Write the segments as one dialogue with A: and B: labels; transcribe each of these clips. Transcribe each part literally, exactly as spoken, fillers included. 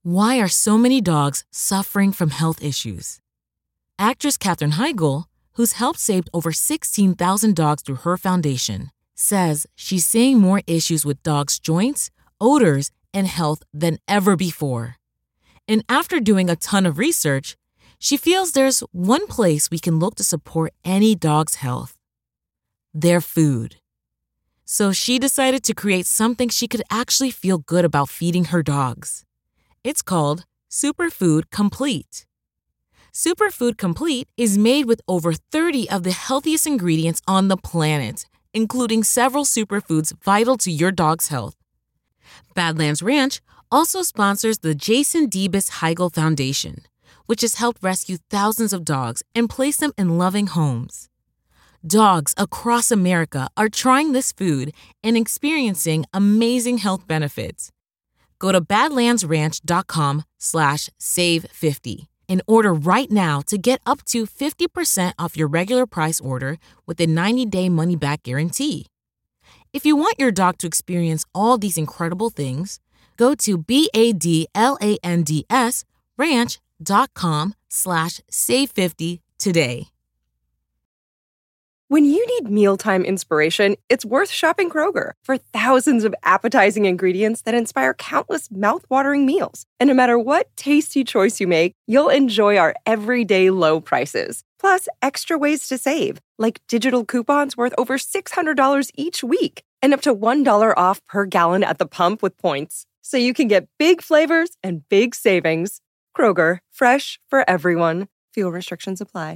A: Why are so many dogs suffering from health issues? Actress Katherine Heigl, who's helped save over sixteen thousand dogs through her foundation, says she's seeing more issues with dogs' joints, odors, and health than ever before. And after doing a ton of research, she feels there's one place we can look to support any dog's health: their food. So she decided to create something she could actually feel good about feeding her dogs. It's called Superfood Complete. Superfood Complete is made with over thirty of the healthiest ingredients on the planet, including several superfoods vital to your dog's health. Badlands Ranch also sponsors the Jason Debus Heigl Foundation, which has helped rescue thousands of dogs and place them in loving homes. Dogs across America are trying this food and experiencing amazing health benefits. Go to badlandsranch.com slash save 50 and order right now to get up to fifty percent off your regular price order with a ninety-day money-back guarantee. If you want your dog to experience all these incredible things, go to B-A-D-L-A-N-D-S ranch.com slash save 50 today.
B: When you need mealtime inspiration, it's worth shopping Kroger for thousands of appetizing ingredients that inspire countless mouth-watering meals. And no matter what tasty choice you make, you'll enjoy our everyday low prices. Plus, extra ways to save, like digital coupons worth over six hundred dollars each week and up to one dollar off per gallon at the pump with points. So you can get big flavors and big savings. Kroger, fresh for everyone. Fuel restrictions apply.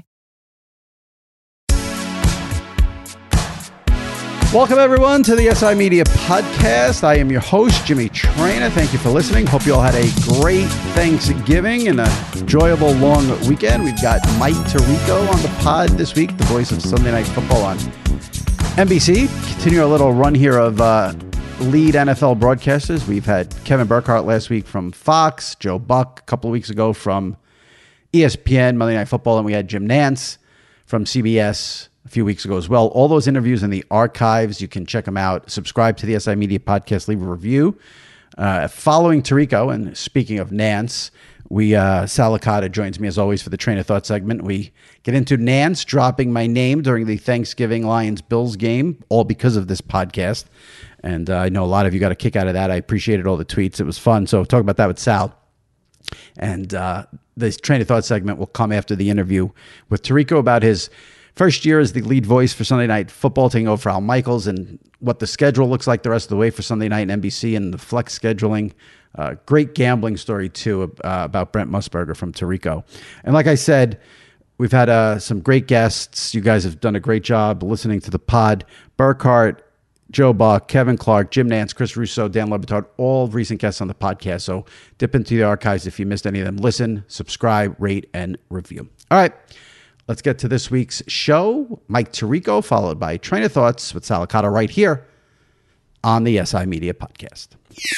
C: Welcome, everyone, to the S I Media Podcast. I am your host, Jimmy Traina. Thank you for listening. Hope you all had a great Thanksgiving and an enjoyable long weekend. We've got Mike Tirico on the pod this week, the voice of Sunday Night Football on N B C. Continue our little run here of uh, lead N F L broadcasters. We've had Kevin Burkhardt last week from Fox, Joe Buck a couple of weeks ago from E S P N, Monday Night Football, and we had Jim Nantz from C B S a few weeks ago as well. All those interviews in the archives. You can check them out. Subscribe to the S I Media Podcast. Leave a review. Uh, following Tirico, and speaking of Nantz, we uh, Sal Licata joins me as always for the Train of Thought segment. We get into Nantz dropping my name during the Thanksgiving Lions-Bills game, all because of this podcast. And uh, I know a lot of you got a kick out of that. I appreciated all the tweets. It was fun. So talk about that with Sal. And uh, this Train of Thought segment will come after the interview with Tirico about his first year as the lead voice for Sunday Night Football, taking over for Al Michaels, and what the schedule looks like the rest of the way for Sunday night and N B C and the flex scheduling. Uh, great gambling story, too, uh, about Brent Musburger from Tirico. And like I said, we've had uh, some great guests. You guys have done a great job listening to the pod. Burkhardt, Joe Buck, Kevin Clark, Jim Nantz, Chris Russo, Dan Le Batard, all recent guests on the podcast. So dip into the archives if you missed any of them. Listen, subscribe, rate, and review. All right. Let's get to this week's show. Mike Tirico, followed by Train of Thoughts with Sal Licata right here on the S I Media Podcast.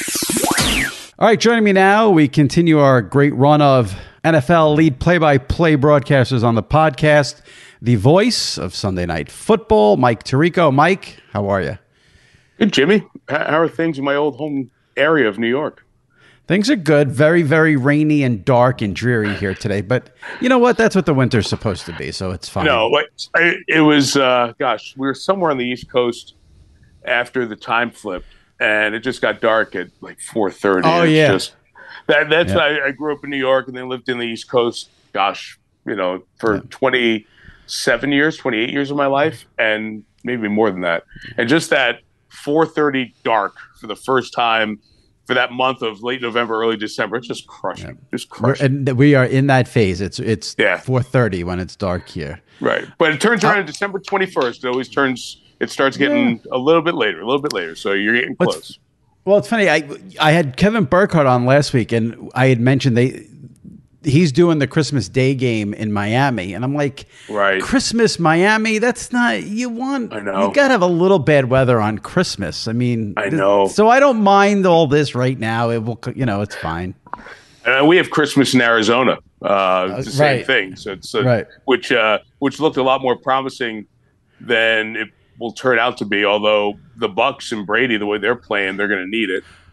C: All right, joining me now, we continue our great run of N F L lead play-by-play broadcasters on the podcast, the voice of Sunday Night Football, Mike Tirico. Mike, how are you?
D: Good, Jimmy. How are things in my old home area of New York?
C: Things are good. Very, very rainy and dark and dreary here today. But you know what? That's what the winter's supposed to be, so it's fine.
D: No, it, it was, uh, gosh, we were somewhere on the East Coast after the time flip, and it just got dark at like four thirty.
C: Oh,
D: it's
C: yeah.
D: Just, that, that's
C: yeah.
D: I, I grew up in New York and then lived in the East Coast, gosh, you know, for yeah. twenty-seven years, twenty-eight years of my life, and maybe more than that. And just that four thirty dark for the first time for that month of late November, early December, it's just crushing. Yeah. Just crushing.
C: We're, and we are in that phase. It's it's
D: yeah.
C: four thirty when it's dark here.
D: Right. But it turns around on December twenty-first. It always turns, it starts getting yeah. a little bit later, a little bit later. So you're getting close.
C: What's, well, it's funny. I I had Kevin Burkhardt on last week, and I had mentioned they he's doing the Christmas Day game in Miami. And I'm like,
D: right.
C: Christmas, Miami, that's not, you want,
D: I know.
C: You got to have a little bad weather on Christmas. I mean,
D: I know.
C: So I don't mind all this right now. It will, you know, it's fine.
D: Uh, we have Christmas in Arizona. Uh,
C: uh,
D: the same
C: right.
D: thing. So it's uh,
C: right.
D: which uh, which looked a lot more promising than it will turn out to be. Although the Bucks and Brady, the way they're playing, they're going to need it.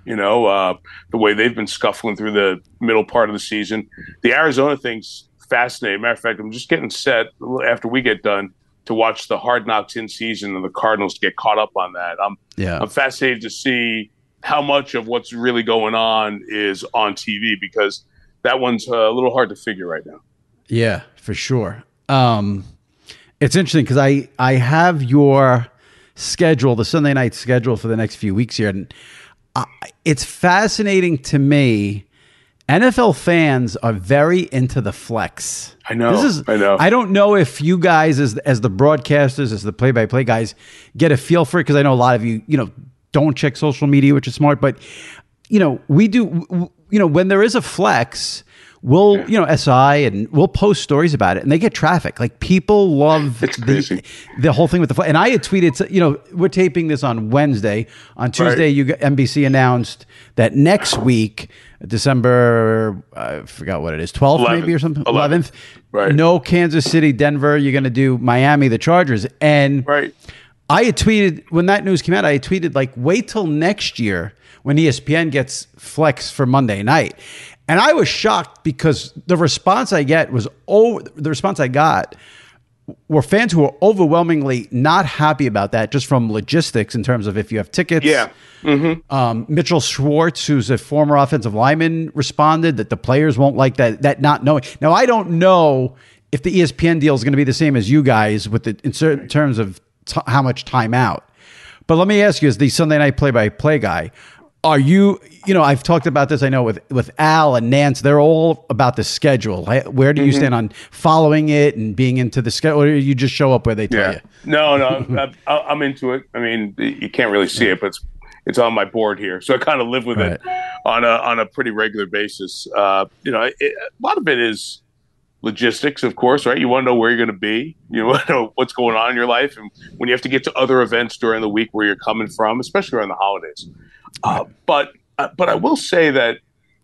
D: You know, uh, the way they've been scuffling through the middle part of the season. The Arizona thing's fascinating. Matter of fact, I'm just getting set after we get done to watch the Hard Knocks in season and the Cardinals get caught up on that. I'm
C: yeah.
D: I'm fascinated to see how much of what's really going on is on T V, because that one's a little hard to figure right now.
C: Yeah, for sure. Um, it's interesting because I, I have your schedule, the Sunday night schedule for the next few weeks here. And I, it's fascinating to me. N F L fans are very into the flex.
D: I know.
C: This is,
D: I know.
C: I don't know if you guys, as as the broadcasters, as the play-by-play guys, get a feel for it, because I know a lot of you, you know, don't check social media, which is smart. But you know, we do. You know, when there is a flex, we'll, yeah. you know, S I and we'll post stories about it, and they get traffic. Like, people love the, the whole thing with the flex. And I had tweeted, you know, we're taping this on Wednesday. On Tuesday, right. you N B C announced that next week, December, I forgot what it is, twelfth eleventh, maybe or something, eleventh.
D: Right.
C: No Kansas City, Denver. You're going to do Miami, the Chargers. And
D: right.
C: I had tweeted, when that news came out, I had tweeted, like, wait till next year when E S P N gets flex for Monday night. And I was shocked because the response I get was, oh, the response I got were fans who were overwhelmingly not happy about that, just from logistics in terms of if you have tickets.
D: Yeah. Mm-hmm.
C: Um, Mitchell Schwartz, who's a former offensive lineman, responded that the players won't like that, that not knowing. Now, I don't know if the E S P N deal is going to be the same as you guys with the, in certain terms of t- how much time out. But let me ask you, as the Sunday night play-by-play guy, are you, you know, I've talked about this, I know, with, with Al and Nance, they're all about the schedule. Where do you mm-hmm. stand on following it and being into the schedule, or do you just show up where they tell
D: yeah.
C: you?
D: No, no, I, I'm into it. I mean, you can't really see it, but it's, it's on my board here. So I kind of live with right. it on a on a pretty regular basis. Uh, you know, it, a lot of it is logistics, of course, right? You want to know where you're going to be. You want to know what's going on in your life. And when you have to get to other events during the week where you're coming from, especially around the holidays. Uh, but uh, but I will say that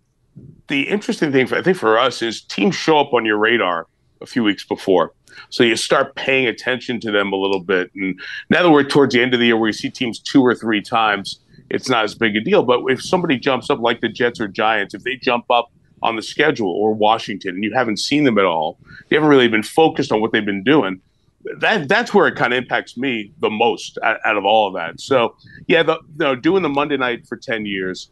D: the interesting thing, for, I think, for us is teams show up on your radar a few weeks before. So you start paying attention to them a little bit. And now that we're towards the end of the year where you see teams two or three times, it's not as big a deal. But if somebody jumps up like the Jets or Giants, if they jump up on the schedule, or Washington, and you haven't seen them at all, you haven't really been focused on what they've been doing, that that's where it kind of impacts me the most out, out of all of that. So, yeah, the, you know, doing the Monday night for ten years,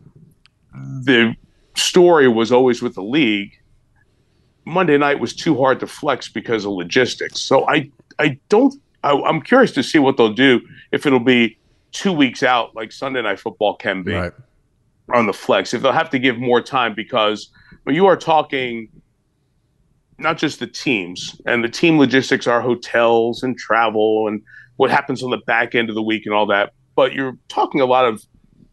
D: the story was always with the league. Monday night was too hard to flex because of logistics. So I, I don't. I, I'm curious to see what they'll do if it'll be two weeks out, like Sunday Night Football can be, right, on the flex. If they'll have to give more time, because when you are talking not just the teams, and the team logistics are hotels and travel and what happens on the back end of the week and all that, but you're talking a lot of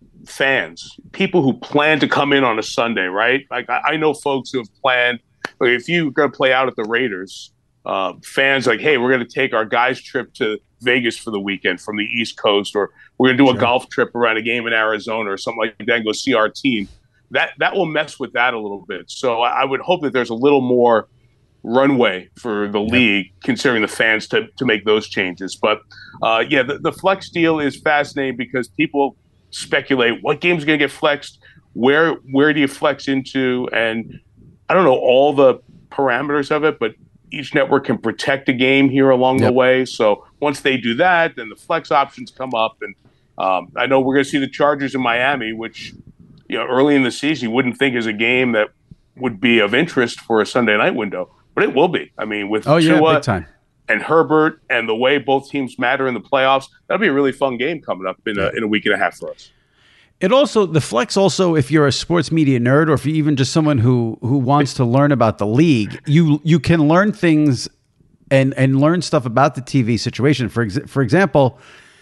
D: fans, people who plan to come in on a Sunday, right? Like I, I know folks who have planned, like if you're going to play out at the Raiders, uh, fans like, hey, we're going to take our guys' trip to Vegas for the weekend from the East Coast, or we're going to do a sure. golf trip around a game in Arizona or something like that and go see our team. That that will mess with that a little bit. So I, I would hope that there's a little more runway for the league, yep. considering the fans, to, to make those changes. But uh, yeah, the, the flex deal is fascinating because people speculate what game's going to get flexed, where where do you flex into, and I don't know all the parameters of it, but each network can protect a game here along yep. the way. So once they do that, then the flex options come up, and um, I know we're going to see the Chargers in Miami, which, you know, early in the season you wouldn't think is a game that would be of interest for a Sunday night window. But it will be. I mean, with
C: oh, yeah,
D: Tua
C: big time.
D: and Herbert and the way both teams matter in the playoffs, that'll be a really fun game coming up in a, in a week and a half for us.
C: It also, the flex also, if you're a sports media nerd, or if you're even just someone who who wants to learn about the league, you you can learn things and and learn stuff about the T V situation. For ex- for example,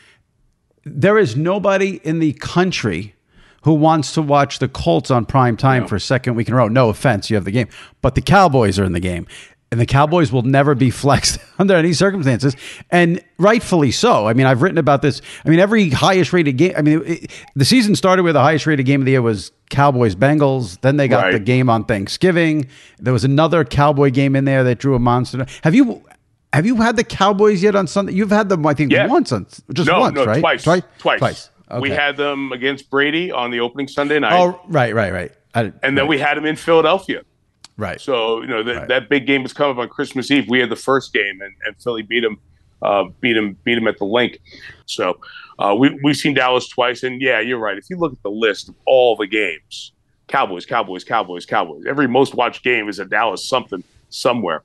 C: there is nobody in the country who wants to watch the Colts on prime time no. for a second week in a row. No offense, you have the game. But the Cowboys are in the game. And the Cowboys will never be flexed under any circumstances. And rightfully so. I mean, I've written about this. I mean, every highest rated game. I mean, it, the season started where the highest rated game of the year was Cowboys-Bengals. Then they got right. the game on Thanksgiving. There was another Cowboy game in there that drew a monster. Have you... Have you had the Cowboys yet on Sunday? You've had them, I think,
D: yeah.
C: once, on, just
D: no,
C: once,
D: no,
C: right?
D: Twice.
C: Twice.
D: Twice.
C: Twice. Okay.
D: We had them against Brady on the opening Sunday night.
C: Oh, right, right, right. I,
D: and then
C: right.
D: we had them in Philadelphia.
C: Right.
D: So, you know, the,
C: right.
D: that big game was coming up on Christmas Eve. We had the first game, and, and Philly beat them, uh, beat them, beat them at the Link. So uh, we, we've seen Dallas twice. And, yeah, you're right. If you look at the list of all the games, Cowboys, Cowboys, Cowboys, Cowboys, every most watched game is a Dallas something somewhere.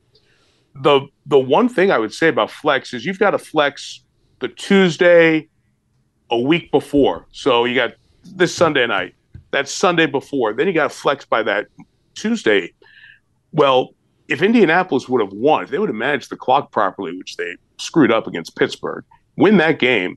D: The the one thing I would say about flex is you've got to flex the Tuesday a week before. So you got this Sunday night, that's Sunday before. Then you got to flex by that Tuesday. Well, if Indianapolis would have won, if they would have managed the clock properly, which they screwed up against Pittsburgh, win that game,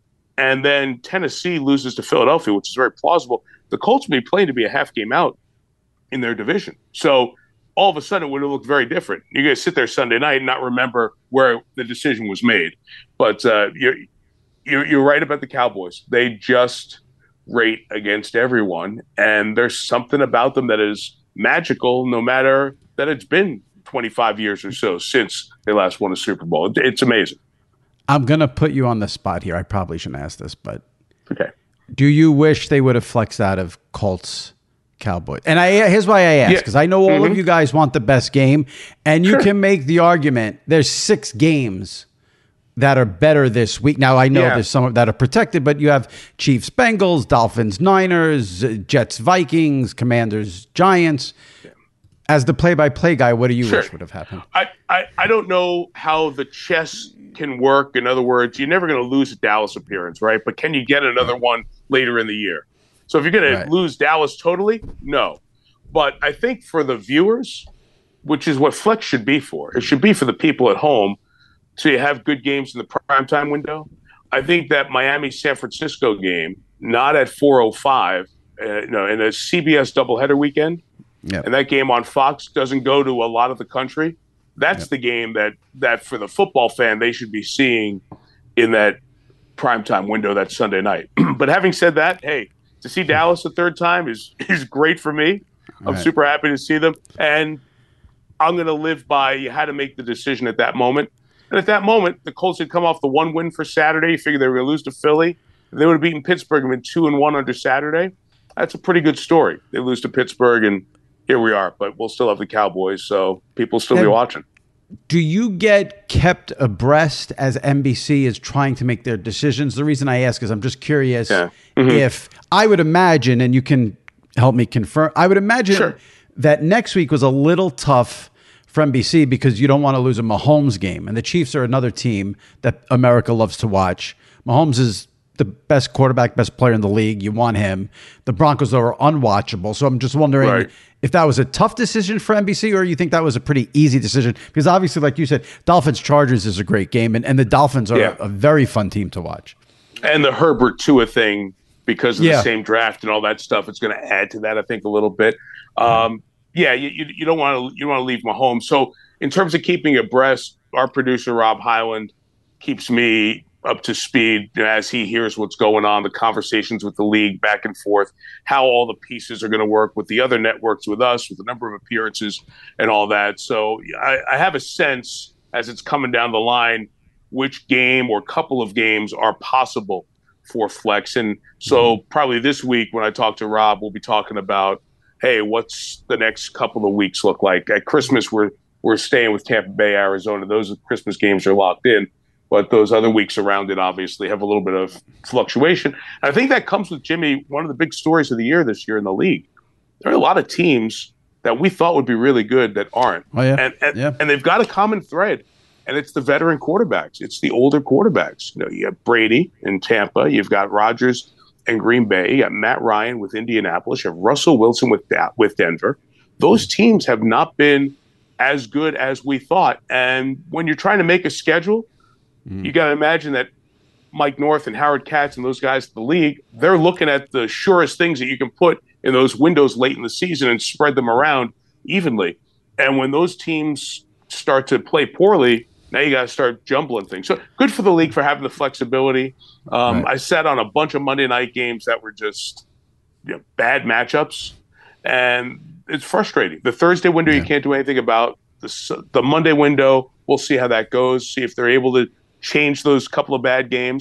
D: and then Tennessee loses to Philadelphia, which is very plausible, the Colts would be playing to be a half game out in their division. So all of a sudden it would have looked very different. You're going to sit there Sunday night and not remember where the decision was made. But uh, you're, you're, you're right about the Cowboys. They just rate against everyone, and there's something about them that is magical, no matter that it's been twenty-five years or so since they last won a Super Bowl. It, it's amazing.
C: I'm going to put you on the spot here. I probably shouldn't ask this, but
D: okay.
C: Do you wish they would have flexed out of Colts Cowboys? And I here's why I ask, because yeah. I know all mm-hmm. of you guys want the best game, and you sure. can make the argument there's six games that are better this week. Now, I know yeah. there's some that are protected, but you have Chiefs Bengals, Dolphins Niners, Jets Vikings, Commanders Giants. Yeah. As the play-by-play guy, what do you sure. wish would have happened?
D: I, I, I don't know how the chess can work. In other words, you're never going to lose a Dallas appearance, right? But can you get another one later in the year? So if you're going right. to lose Dallas totally, no. But I think for the viewers, which is what Flex should be for, it should be for the people at home, so you have good games in the primetime window. I think that Miami-San Francisco game, not at four oh five, uh, you know, in a C B S doubleheader weekend, yep. and that game on Fox doesn't go to a lot of the country, that's yep. the game that, that for the football fan they should be seeing in that primetime window that Sunday night. But having said that, hey, to see Dallas a third time is is great for me. I'm right. super happy to see them. And I'm going to live by you had to make the decision at that moment. And at that moment, the Colts had come off the one win for Saturday. You figured they were going to lose to Philly. If they would have beaten Pittsburgh and been two and one under Saturday, that's a pretty good story. They lose to Pittsburgh, and here we are. But we'll still have the Cowboys, so people will still and be watching.
C: Do you get kept abreast as N B C is trying to make their decisions? The reason I ask is I'm just curious yeah. mm-hmm. if I would imagine, and you can help me confirm, I would imagine sure. that next week was a little tough for N B C because you don't want to lose a Mahomes game. And the Chiefs are another team that America loves to watch. Mahomes is the best quarterback, best player in the league. You want him. The Broncos are unwatchable. So I'm just wondering right. if that was a tough decision for N B C or you think that was a pretty easy decision? Because obviously, like you said, Dolphins-Chargers is a great game, and, and the Dolphins are yeah. a, a very fun team to watch.
D: And the Herbert Tua thing, because of yeah. the same draft and all that stuff, it's going to add to that, I think, a little bit. Um, yeah, you, you, you don't want to you don't want to leave Mahomes. So in terms of keeping abreast, our producer, Rob Hyland, keeps me up to speed as he hears what's going on, the conversations with the league back and forth, how all the pieces are going to work with the other networks, with us, with the number of appearances and all that. So I, I have a sense as it's coming down the line, which game or couple of games are possible for Flex. And so probably this week when I talk to Rob, we'll be talking about, hey, what's the next couple of weeks look like? At Christmas, we're we're staying with Tampa Bay, Arizona. Those Christmas games are locked in. But those other weeks around it obviously have a little bit of fluctuation. And I think that comes with, Jimmy, one of the big stories of the year this year in the league. There are a lot of teams that we thought would be really good that aren't.
C: Oh, yeah.
D: And, and,
C: yeah.
D: and they've got a common thread, and it's the veteran quarterbacks. It's the older quarterbacks. You know, you have Brady in Tampa. You've got Rodgers in Green Bay. You got Matt Ryan with Indianapolis. You have Russell Wilson with, with Denver. Those teams have not been as good as we thought. And when you're trying to make a schedule, Mm. you got to imagine that Mike North and Howard Katz and those guys in the league, they're looking at the surest things that you can put in those windows late in the season and spread them around evenly. And when those teams start to play poorly, now you got to start jumbling things. So good for the league for having the flexibility. Um, right. I sat on a bunch of Monday night games that were just you know, bad matchups, and it's frustrating. The Thursday window yeah. you can't do anything about. The, the Monday window, we'll see how that goes, see if they're able to change those couple of bad games.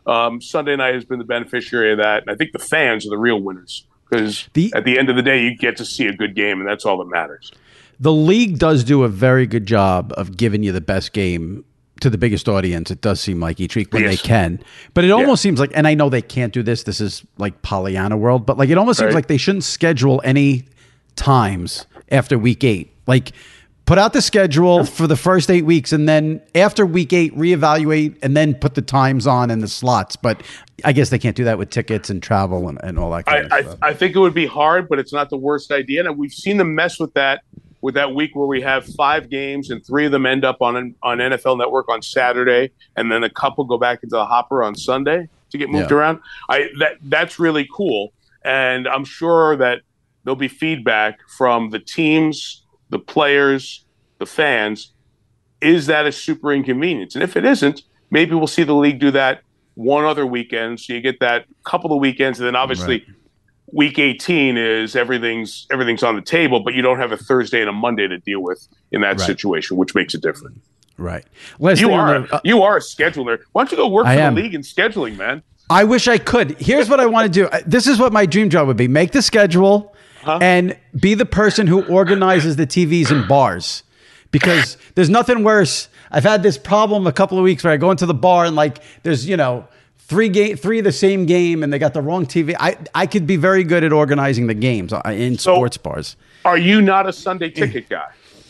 D: um, Sunday night has been the beneficiary of that. And I think the fans are the real winners because at the end of the day, you get to see a good game, and that's all that matters.
C: The league does do a very good job of giving you the best game to the biggest audience. It does seem like each week when yes. they can, but it almost yeah. seems like, and I know they can't do this. This is like Pollyanna world, but like it almost right. seems like they shouldn't schedule any times after week eight. Like put out the schedule for the first eight weeks, and then after week eight, reevaluate, and then put the times on and the slots. But I guess they can't do that with tickets and travel and, and all that kind
D: I,
C: of stuff.
D: I, I think it would be hard, but it's not the worst idea. And we've seen them mess with that. With that week where we have five games and three of them end up on on N F L Network on Saturday, and then a couple go back into the hopper on Sunday to get moved
C: yeah.
D: around. I that that's really cool, and I'm sure that there'll be feedback from the teams, the players, the fans. Is that a super inconvenience? And if it isn't, maybe we'll see the league do that one other weekend, so you get that couple of weekends, and then obviously. Right. Week eighteen is everything's everything's on the table, but you don't have a Thursday and a Monday to deal with in that right. situation, which makes it different.
C: Right. Last
D: you are
C: the, uh,
D: you are a scheduler. Why don't you go work
C: I
D: for
C: am.
D: the league in scheduling, man?
C: I wish I could. Here's what I want to do. This is what my dream job would be: make the schedule huh? and be the person who organizes the T Vs in bars. Because there's nothing worse. I've had this problem a couple of weeks where I go into the bar and like there's you know. Three game, three of the same game, and they got the wrong T V. I, I could be very good at organizing the games in so sports bars.
D: Are you not a Sunday ticket guy?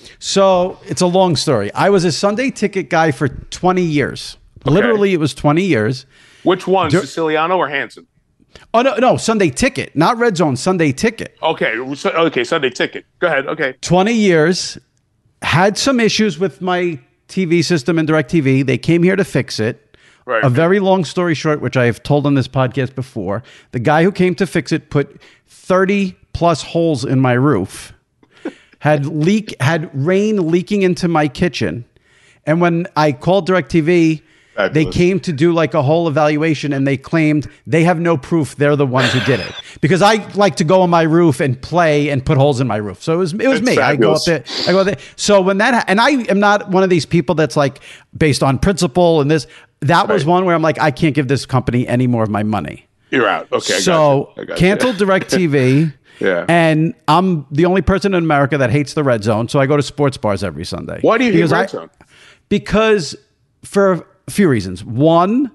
C: So it's a long story. I was a Sunday ticket guy for twenty years. Okay. Literally, it was twenty years.
D: Which one, Dur- Siciliano or Hansen?
C: Oh no, no, Sunday ticket, not Red Zone. Sunday ticket.
D: Okay, okay, Sunday ticket. Go ahead. Okay,
C: twenty years. Had some issues with my T V system and DirecTV. They came here to fix it. Right. A very long story short, which I have told on this podcast before, the guy who came to fix it put thirty plus holes in my roof, had leak, had rain leaking into my kitchen. And when I called DirecTV, Fabulous. They came to do like a whole evaluation, and they claimed they have no proof they're the ones who did it, because I like to go on my roof and play and put holes in my roof. So it was it was
D: it's
C: me.
D: fabulous.
C: I go up there. I go there. So when that ha- and I am not one of these people that's like based on principle and this. That was right. one where I'm like, I can't give this company any more of my money.
D: You're out. Okay. I
C: so
D: got you. I got
C: canceled DirecTV.
D: Yeah.
C: And I'm the only person in America that hates the Red Zone. So I go to sports bars every Sunday.
D: Why do you
C: because
D: hate Red
C: I,
D: Zone?
C: Because for a few reasons. One,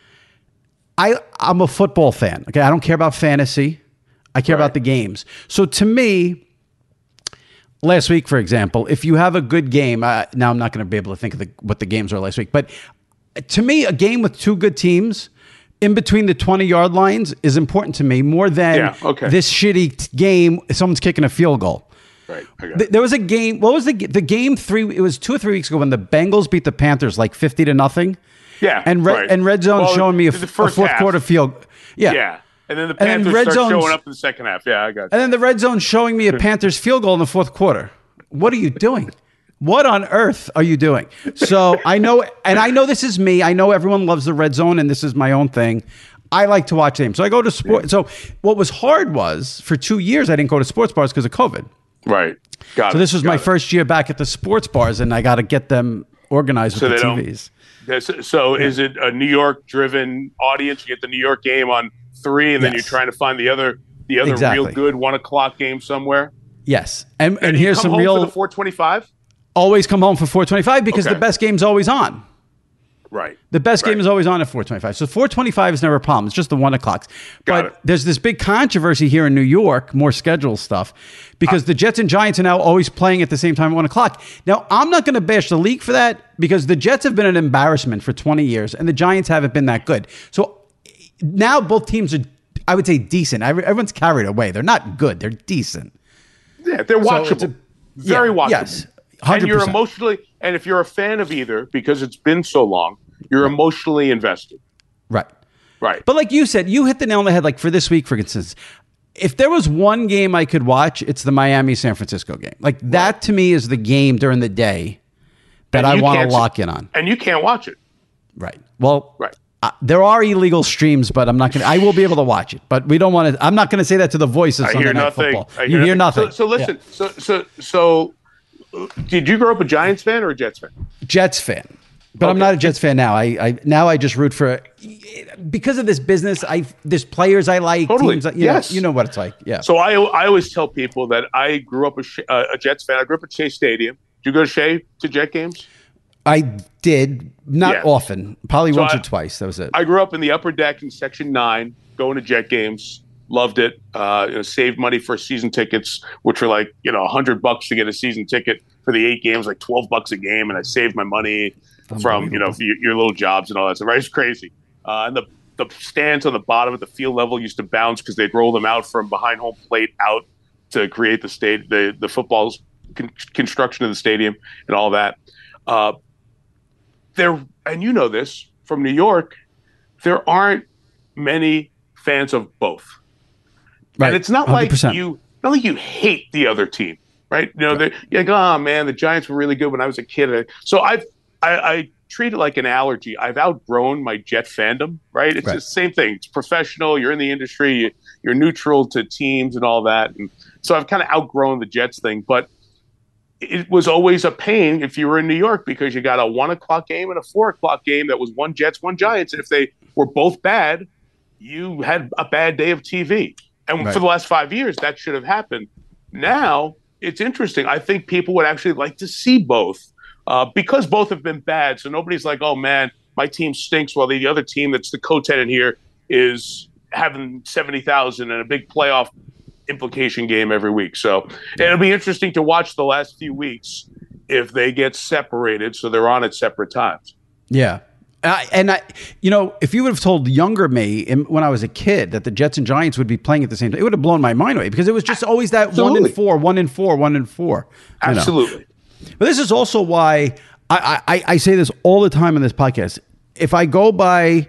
C: I, I'm a football fan. Okay. I don't care about fantasy. I care right. about the games. So to me, last week, for example, if you have a good game, uh, now I'm not going to be able to think of the, what the games were last week, but to me, a game with two good teams in between the twenty-yard lines is important to me more than
D: yeah, okay.
C: this shitty t- game. Someone's kicking a field goal.
D: Right.
C: Th- there was a game. What was the the game three? It was two or three weeks ago when the Bengals beat the Panthers like fifty to nothing.
D: Yeah.
C: And Red,
D: right.
C: and Red Zone
D: well,
C: showing me a,
D: the
C: a
D: first
C: fourth
D: half.
C: quarter field. Yeah.
D: Yeah. And then the Panthers
C: and then Red
D: start
C: Zone's,
D: showing up in the second half. Yeah, I got you.
C: And then the Red Zone showing me a Panthers field goal in the fourth quarter. What are you doing? What on earth are you doing? So I know, and I know this is me. I know everyone loves the Red Zone, and this is my own thing. I like to watch games. So I go to sports. Yeah. So what was hard was for two years, I didn't go to sports bars because of COVID.
D: Right. Got
C: so
D: it.
C: this was
D: got
C: my
D: it.
C: first year back at the sports bars, and I got to get them organized
D: so
C: with the
D: they
C: T Vs.
D: So, so yeah. is it a New York driven audience? You get the New York game on three, and then
C: yes.
D: you're trying to find the other, the other
C: exactly.
D: real good one o'clock game somewhere.
C: Yes. And, and,
D: and
C: here's
D: come
C: some
D: home
C: real.
D: For the four twenty-five?
C: Always come home for four twenty-five because
D: okay.
C: the best game's always on.
D: Right.
C: The best
D: right.
C: game is always on at four twenty-five. So four twenty-five is never a problem. It's just the one o'clocks.
D: Got
C: but
D: it.
C: there's this big controversy here in New York, more schedule stuff, because uh, the Jets and Giants are now always playing at the same time at one o'clock. Now, I'm not going to bash the league for that because the Jets have been an embarrassment for twenty years and the Giants haven't been that good. So now both teams are, I would say, decent. Everyone's carried away. They're not good. They're decent.
D: Yeah, they're watchable. So a, Very
C: yeah,
D: watchable.
C: Yes. one hundred percent.
D: And you're emotionally, and if you're a fan of either, because it's been so long, you're emotionally invested.
C: Right.
D: Right.
C: But like you said, you hit the nail on the head. Like for this week, for instance, if there was one game I could watch, it's the Miami-San Francisco game. Like that to me is the game during the day that I want to lock in on.
D: And you can't watch it.
C: Right. Well,
D: right.
C: Uh, there are illegal streams, but I'm not going to, I will be able to watch it, but we don't want to, I'm not going to say that to the voice of
D: I
C: Sunday
D: hear
C: Night
D: nothing.
C: Football.
D: I
C: you
D: hear
C: hear nothing.
D: nothing. So, so listen,
C: yeah.
D: so, so, so did you grow up a Giants fan or a Jets fan?
C: Jets fan. But
D: okay.
C: I'm not a Jets fan now. I, I now I just root for because of this business. I there's players I like.
D: Totally.
C: Teams, you
D: yes.
C: know, you know what it's like. Yeah.
D: So I I always tell people that I grew up a, uh, a Jets fan. I grew up at Shea Stadium. Did you go to Shea to Jet games?
C: I did not
D: Yeah.
C: often, probably
D: So
C: once
D: I-
C: or twice. That was it.
D: I grew up in the upper deck in Section Nine, going to Jet games. Loved it. Uh, you know, saved money for season tickets, which were like you know a hundred bucks to get a season ticket for the eight games, like twelve bucks a game, and I saved my money from you know your, your little jobs and all that stuff. Right? It's crazy. Uh, and the the stands on the bottom at the field level used to bounce because they'd roll them out from behind home plate out to create the state the the football's con- construction of the stadium and all that. Uh, there and you know this from New York, there aren't many fans of both.
C: Right.
D: And it's not
C: one hundred percent.
D: like you, not like you hate the other team, right? You know, right. You're like, oh man, the Giants were really good when I was a kid. So I've, I, I treat it like an allergy. I've outgrown my Jet fandom, right? It's
C: right.
D: the same thing. It's professional. You're in the industry. You, you're neutral to teams and all that. And so I've kind of outgrown the Jets thing, but it was always a pain if you were in New York because you got a one o'clock game and a four o'clock game that was one Jets, one Giants. And if they were both bad, you had a bad day of T V. And right. for the last five years, that should have happened. Now, it's interesting. I think people would actually like to see both uh, because both have been bad. So nobody's like, oh, man, my team stinks while the other team that's the co-tenant here is having seventy thousand and a big playoff implication game every week. So it'll be interesting to watch the last few weeks if they get separated so they're on at separate times.
C: Yeah. Uh, and I, you know, if you would have told younger me in, when I was a kid that the Jets and Giants would be playing at the same time, it would have blown my mind away because it was just always that Absolutely. one and four, one and four, one and four.
D: Absolutely.
C: Know. But this is also why I, I, I say this all the time in this podcast. If I go by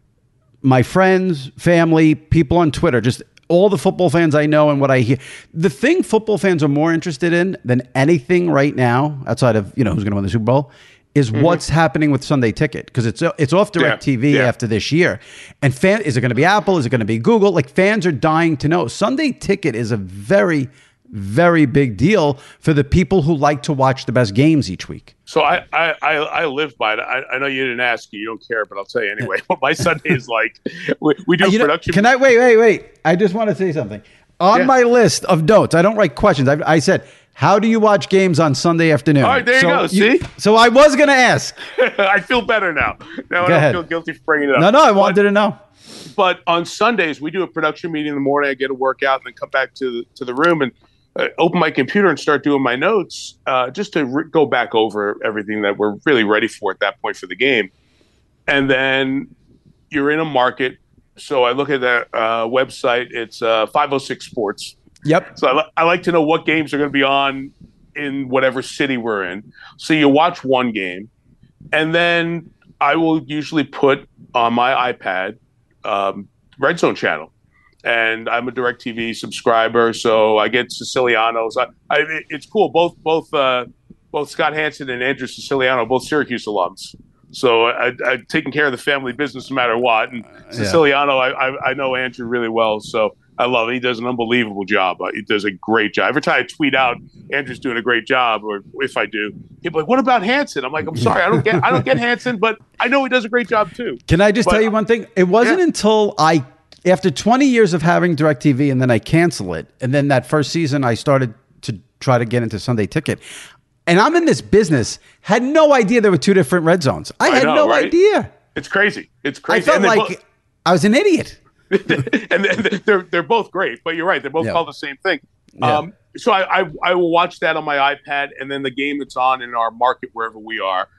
C: my friends, family, people on Twitter, just all the football fans I know and what I hear, the thing football fans are more interested in than anything right now, outside of, you know, who's going to win the Super Bowl, is mm-hmm. what's happening with Sunday Ticket because it's it's off DirecTV yeah, yeah. after this year, and fan is it going to be Apple? Is it going to be Google? Like fans are dying to know. Sunday Ticket is a very, very big deal for the people who like to watch the best games each week.
D: So I I, I, I live by it. I, I know you didn't ask, you don't care, but I'll tell you anyway. What my Sunday is like, we, we do
C: you
D: production.
C: Know, can I wait, wait, wait? I just want to say something on yeah. my list of notes. I don't write questions. I, I said. How do you watch games on Sunday afternoon?
D: All right, there
C: so
D: you go.
C: You,
D: See?
C: So I was going to ask.
D: I feel better now. Now I don't
C: ahead.
D: feel guilty for bringing it up.
C: No, no, I wanted but, to know.
D: But on Sundays, we do a production meeting in the morning. I get a workout and then come back to the, to the room and uh, open my computer and start doing my notes uh, just to re- go back over everything that we're really ready for at that point for the game. And then you're in a market. So I look at that uh, website. It's uh, five oh six Sports.
C: Yep.
D: So I, li- I like to know what games are going to be on in whatever city we're in. So you watch one game, and then I will usually put on my iPad um, Red Zone channel. And I'm a DirecTV subscriber, so I get Siciliano. So I, I, it's cool. Both both uh, both Scott Hansen and Andrew Siciliano, both Syracuse alums. So I, I've taken care of the family business no matter what. And Siciliano, yeah. I, I I know Andrew really well, so I love it. He does an unbelievable job. He does a great job. Every time I tweet out, Andrew's doing a great job, or if I do, people are like, what about Hansen? I'm like, I'm sorry, I don't get I don't get Hansen, but I know he does a great job too.
C: Can I just
D: but,
C: tell you one thing? It wasn't
D: yeah.
C: until I, after twenty years of having DirecTV and then I cancel it, and then that first season I started to try to get into Sunday Ticket. And I'm in this business, had no idea there were two different red zones. I, I had know, no right? idea.
D: It's crazy. It's crazy.
C: I felt like both, I was an idiot.
D: and they're they're both great, but you're right. They're both yeah. called the same thing.
C: Yeah.
D: Um, so I, I I will watch that on my iPad, and then the game that's on in our market wherever we are,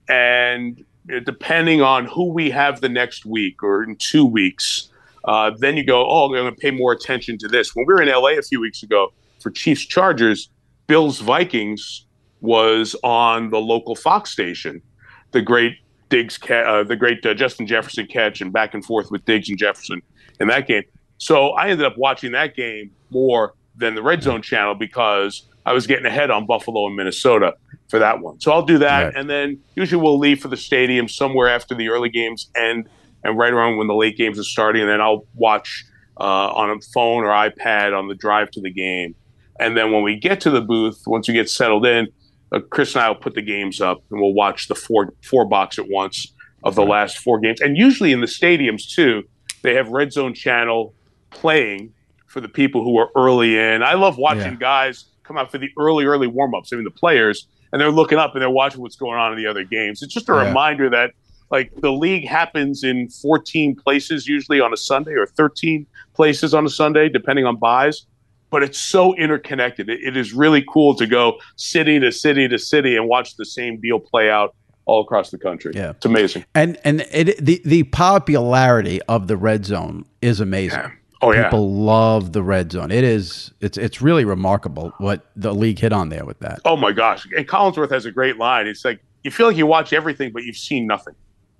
D: and depending on who we have the next week or in two weeks, uh, then you go, oh, I'm going to pay more attention to this. When we were in L A a few weeks ago for Chiefs Chargers, Bills Vikings was on the local Fox station, the great Diggs, uh, the great uh, Justin Jefferson catch, and back and forth with Diggs and Jefferson in that game. So I ended up watching that game more than the Red Zone channel because I was getting ahead on Buffalo and Minnesota for that one. So I'll do that, right. and then usually we'll leave for the stadium somewhere after the early games end and right around when the late games are starting, and then I'll watch uh, on a phone or iPad on the drive to the game. And then when we get to the booth, once we get settled in, uh, Chris and I will put the games up, and we'll watch the four four box at once of the last four games. And usually in the stadiums too, they have Red Zone Channel playing for the people who are early in. I love watching yeah. guys come out for the early, early warm-ups, I mean the players, and they're looking up and they're watching what's going on in the other games. It's just a yeah. reminder that like the league happens in fourteen places usually on a Sunday or thirteen places on a Sunday, depending on buys. But it's so interconnected. It, it is really cool to go city to city to city and watch the same deal play out all across the country. Yeah, it's amazing.
C: And and it, the the popularity of the Red Zone is amazing.
D: Yeah. Oh yeah,
C: people love the Red Zone. It is it's it's really remarkable what the league hit on there with that.
D: Oh my gosh! And Collinsworth has a great line. It's like you feel like you watch everything, but you've seen nothing.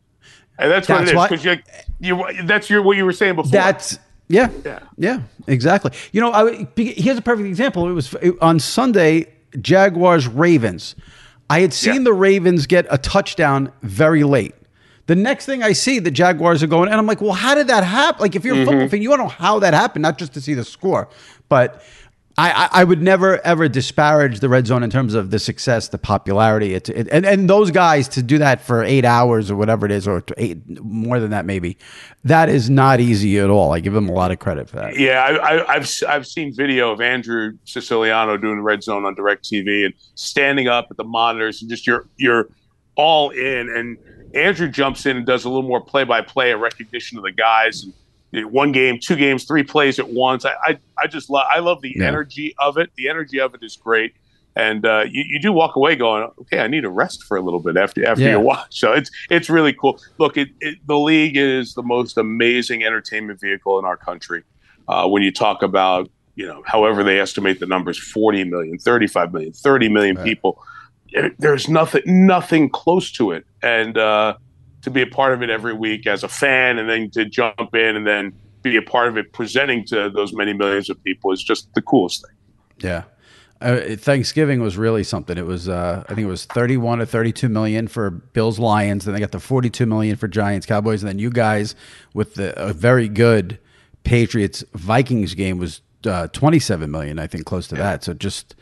D: And that's, that's what it is because you, you that's your what you were saying before.
C: That's yeah, yeah, yeah, exactly. You know, I, here's a perfect example. It was on Sunday, Jaguars Ravens. I had seen yeah. the Ravens get a touchdown very late. The next thing I see, the Jaguars are going, and I'm like, well, how did that happen? Like, if you're a football mm-hmm. fan, you want to know how that happened, not just to see the score. But I, I, I would never, ever disparage the Red Zone in terms of the success, the popularity. It, it, and, and those guys to do that for eight hours or whatever it is, or eight, more than that maybe, that is not easy at all. I give them a lot of credit for that.
D: Yeah, I, I, I've I've seen video of Andrew Siciliano doing the Red Zone on DirecTV and standing up at the monitors and just you're you're all in. And Andrew jumps in and does a little more play-by-play, a recognition of the guys. And one game, two games, three plays at once. I I, I just love I love the yeah. energy of it. The energy of it is great. And uh, you, you do walk away going, okay, I need a rest for a little bit after after yeah. you watch. So it's it's really cool. Look, it, it, the league is the most amazing entertainment vehicle in our country. Uh, when you talk about, you know, however they estimate the numbers, forty million, thirty-five million, thirty million right. people. There's nothing nothing close to it. And uh, to be a part of it every week as a fan and then to jump in and then be a part of it presenting to those many millions of people is just the coolest thing.
C: Yeah. Uh, Thanksgiving was really something. It was, uh, I think it was thirty-one or thirty-two million for Bills Lions. Then they got the forty-two million for Giants Cowboys. And then you guys with the a very good Patriots Vikings game was uh, twenty-seven million, I think, close to yeah. that. So just,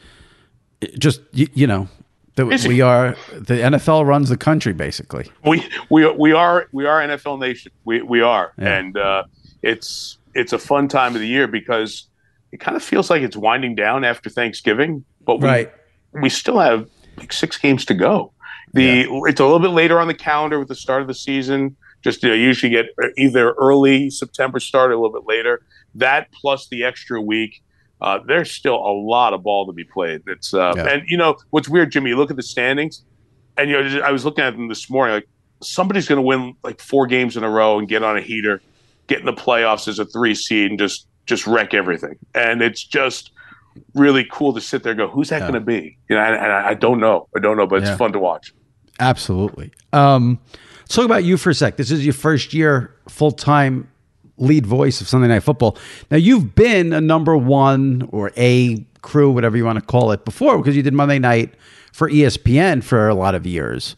C: just you, you know, the, we are the N F L runs the country basically.
D: We we we are we are N F L nation. We we are, yeah. and uh, it's it's a fun time of the year because it kind of feels like it's winding down after Thanksgiving, but we,
C: right.
D: we still have like six games to go. The yeah. It's a little bit later on the calendar with the start of the season. Just you know, usually get either early September start or a little bit later. That plus the extra week, uh, there's still a lot of ball to be played. It's uh, yeah. and you know what's weird, Jimmy. You look at the standings, and you know I was looking at them this morning. Like somebody's going to win like four games in a row and get on a heater, get in the playoffs as a three seed, and just. just wreck everything. And it's just really cool to sit there and go, who's that yeah. going to be? You know, and, and I don't know. I don't know, but it's yeah. fun to watch.
C: Absolutely. Um, let's talk about you for a sec. This is your first year full-time lead voice of Sunday Night Football. Now, you've been a number one or a crew, whatever you want to call it, before because you did Monday Night for E S P N for a lot of years.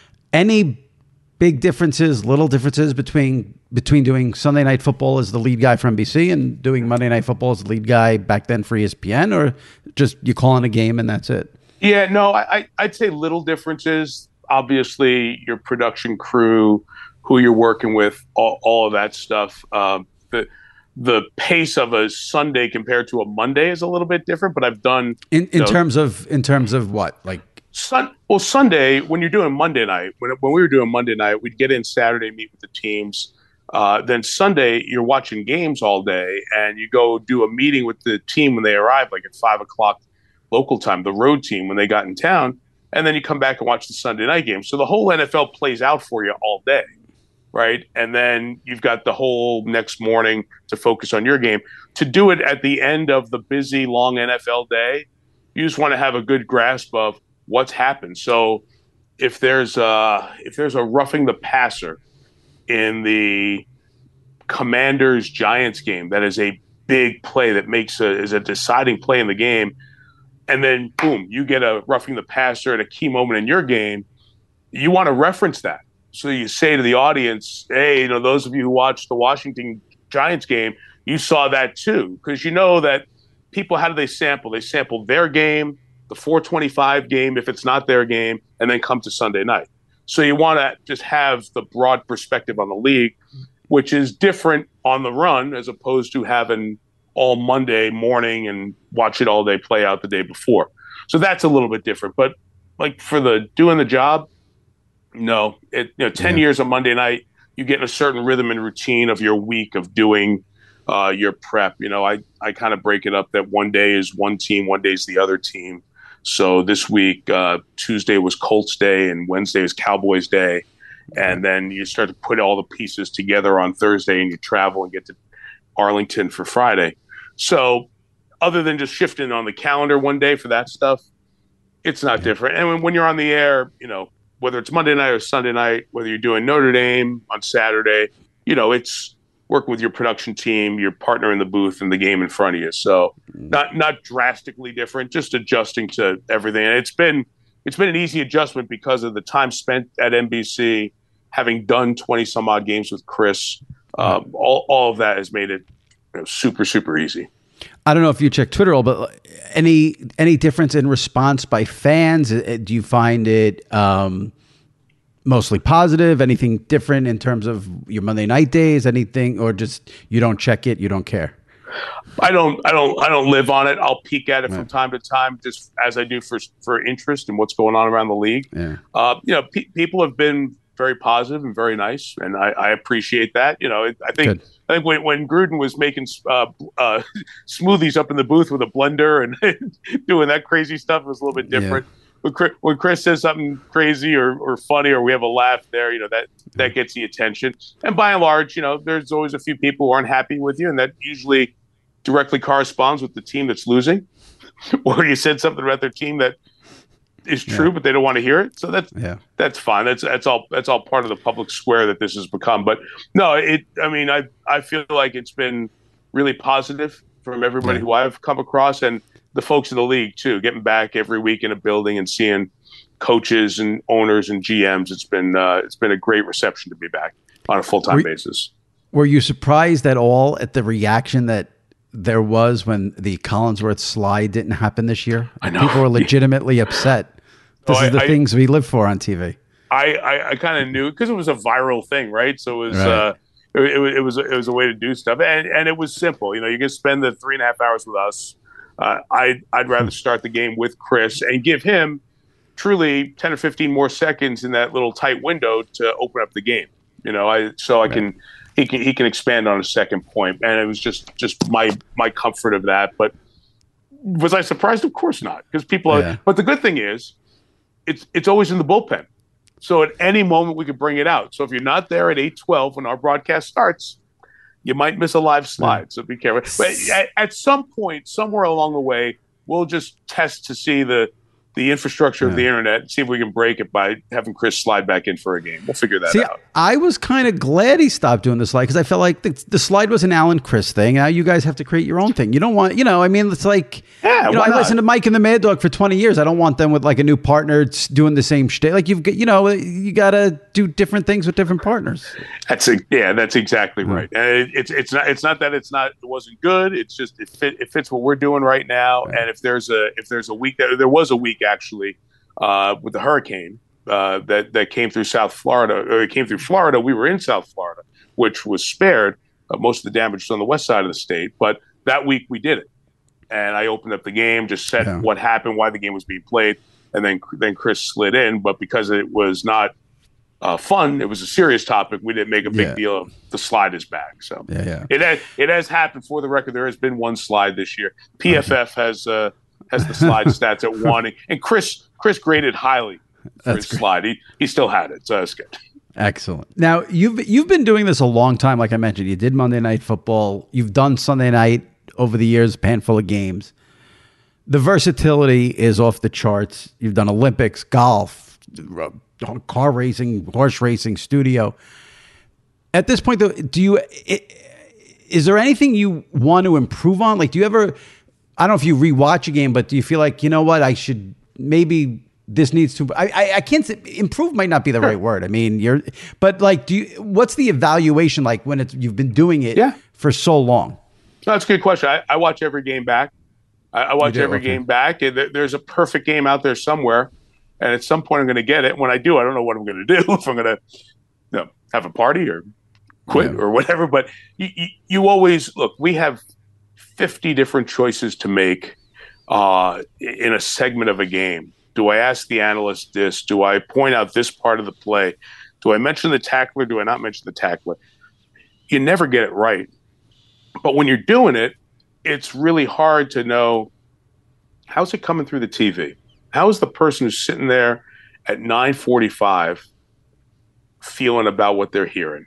C: Any big differences, little differences between between doing Sunday Night Football as the lead guy for N B C and doing Monday Night Football as the lead guy back then for E S P N, or just you calling a game and that's it?
D: Yeah, no, I, I'd say little differences. Obviously, your production crew, who you're working with, all, all of that stuff. Um, the the pace of a Sunday compared to a Monday is a little bit different, but I've done
C: in in know, terms of in terms of what like.
D: Sun, well, Sunday, when you're doing Monday night, when, when we were doing Monday night, we'd get in Saturday, meet with the teams. Uh, then Sunday, you're watching games all day, and you go do a meeting with the team when they arrive, like at five o'clock local time, the road team when they got in town. And then you come back and watch the Sunday night game. So the whole N F L plays out for you all day, right? And then you've got the whole next morning to focus on your game. To do it at the end of the busy, long N F L day, you just want to have a good grasp of what's happened. So if there's a, if there's a roughing the passer in the Commanders Giants game, that is a big play that makes a, is a deciding play in the game. And then boom, you get a roughing the passer at a key moment in your game. You want to reference that. So you say to the audience, hey, you know, those of you who watched the Washington Giants game, you saw that too. Because you know that people, how do they sample? They sample their game. the four twenty-five game if it's not their game, and then come to Sunday night. So you want to just have the broad perspective on the league, which is different on the run as opposed to having all Monday morning and watch it all day play out the day before. So that's a little bit different. But like for the doing the job, no, it, you know, ten yeah. years on Monday night, you get in a certain rhythm and routine of your week of doing uh, your prep. You know, I, I kind of break it up that one day is one team, one day is the other team. So this week, uh, Tuesday was Colts Day and Wednesday is Cowboys Day. And then you start to put all the pieces together on Thursday and you travel and get to Arlington for Friday. So other than just shifting on the calendar one day for that stuff, it's not different. And when, when you're on the air, you know, whether it's Monday night or Sunday night, whether you're doing Notre Dame on Saturday, you know, it's working with your production team, your partner in the booth, and the game in front of you. So not not drastically different, just adjusting to everything. And it's been it's been an easy adjustment because of the time spent at N B C, having done twenty some odd games with Chris. Um, all all of that has made it you know, super super easy.
C: I don't know if you check Twitter, all, but any any difference in response by fans? Do you find it um, mostly positive? Anything different in terms of your Monday night days? Anything, or just you don't check it, you don't care?
D: I don't, I don't, I don't live on it. I'll peek at it from time to time, just as I do for for interest in what's going on around the league. Yeah. Uh, you know, pe- people have been very positive and very nice, and I, I appreciate that. You know, I think. Good. I think when, when Gruden was making uh, uh, smoothies up in the booth with a blender and doing that crazy stuff, it was a little bit different. Yeah. When, Chris, when Chris says something crazy or, or funny or we have a laugh there, you know, that, that gets the attention. And by and large, you know, there's always a few people who aren't happy with you, and that usually directly corresponds with the team that's losing. Or you said something about their team that is true, yeah. but they don't want to hear it. So that's yeah. that's fine. That's that's all that's all part of the public square that this has become. But no, it. I mean, I I feel like it's been really positive from everybody yeah. who I've come across, and the folks in the league too. Getting back every week in a building and seeing coaches and owners and G Ms. It's been uh, it's been a great reception to be back on a full time basis.
C: Were you surprised at all at the reaction that there was when the Collinsworth slide didn't happen this year?
D: I know
C: people were legitimately upset. This oh, is the I, things we live for on T V.
D: I, I, I kind of knew because it was a viral thing, right? So it was, right. uh, it, it, it was, it was a way to do stuff, and and it was simple. You know, you can spend the three and a half hours with us. Uh, I I'd rather start the game with Chris and give him truly ten or fifteen more seconds in that little tight window to open up the game. You know, I so I right. can he can he can expand on a second point, and it was just just my my comfort of that. But was I surprised? Of course not, because people. Are, yeah. But the good thing is. It's it's always in the bullpen. So at any moment we could bring it out. So if you're not there at eight twelve when our broadcast starts, you might miss a live slide. So be careful. But at, at some point, somewhere along the way, we'll just test to see the the infrastructure yeah. of the internet and see if we can break it by having Chris slide back in for a game. We'll figure that
C: see,
D: out.
C: I was kind of glad he stopped doing the slide because I felt like the, the slide was an Alan Chris thing. Now you guys have to create your own thing. You don't want, you know, I mean, it's like, yeah, you know, I listened to Mike and the Mad Dog for twenty years. I don't want them with like a new partner doing the same shit. Like you've got, you know, you got to do different things with different partners.
D: That's a, yeah, that's exactly mm-hmm. right. And it, it's it's not it's not that it's not it wasn't good. It's just it fit it fits what we're doing right now. Right. And if there's a if there's a week that there was a week actually. Uh, with the hurricane uh, that that came through South Florida, or it came through Florida, we were in South Florida, which was spared. Uh, most of the damage was on the west side of the state, but that week we did it, and I opened up the game, just said yeah. what happened, why the game was being played, and then then Chris slid in. But because it was not uh, fun, it was a serious topic. We didn't make a big yeah. deal of the slide is back. So
C: yeah, yeah.
D: it has it has happened. For the record, there has been one slide this year. P F F okay. has uh, has the slide stats at one, and Chris. Chris graded highly for that's his great. slide. He he still had it, so that's good.
C: Excellent. Now you've you've been doing this a long time. Like I mentioned, you did Monday Night Football. You've done Sunday night over the years, a handful of games. The versatility is off the charts. You've done Olympics, golf, car racing, horse racing, studio. At this point, though, do you is there anything you want to improve on? Like, do you ever? I don't know if you rewatch a game, but do you feel like, you know what, I should maybe this needs to, I, I, I can't say improve might not be the right word. I mean, you're, but like, do you, what's the evaluation like when it's, you've been doing it
D: yeah.
C: for so long?
D: No, that's a good question. I, I watch every game back. I, I, I watch
C: do?
D: every
C: Okay.
D: game back, and th- there's a perfect game out there somewhere. And at some point, I'm going to get it. When I do, I don't know what I'm going to do. If I'm going to, you know, have a party or quit
C: Yeah.
D: or whatever. But you, you, you always look. We have fifty different choices to make uh, in a segment of a game. Do I ask the analyst this? Do I point out this part of the play? Do I mention the tackler? Do I not mention the tackler? You never get it right. But when you're doing it, it's really hard to know, how's it coming through the T V? How is the person who's sitting there at nine forty-five feeling about what they're hearing?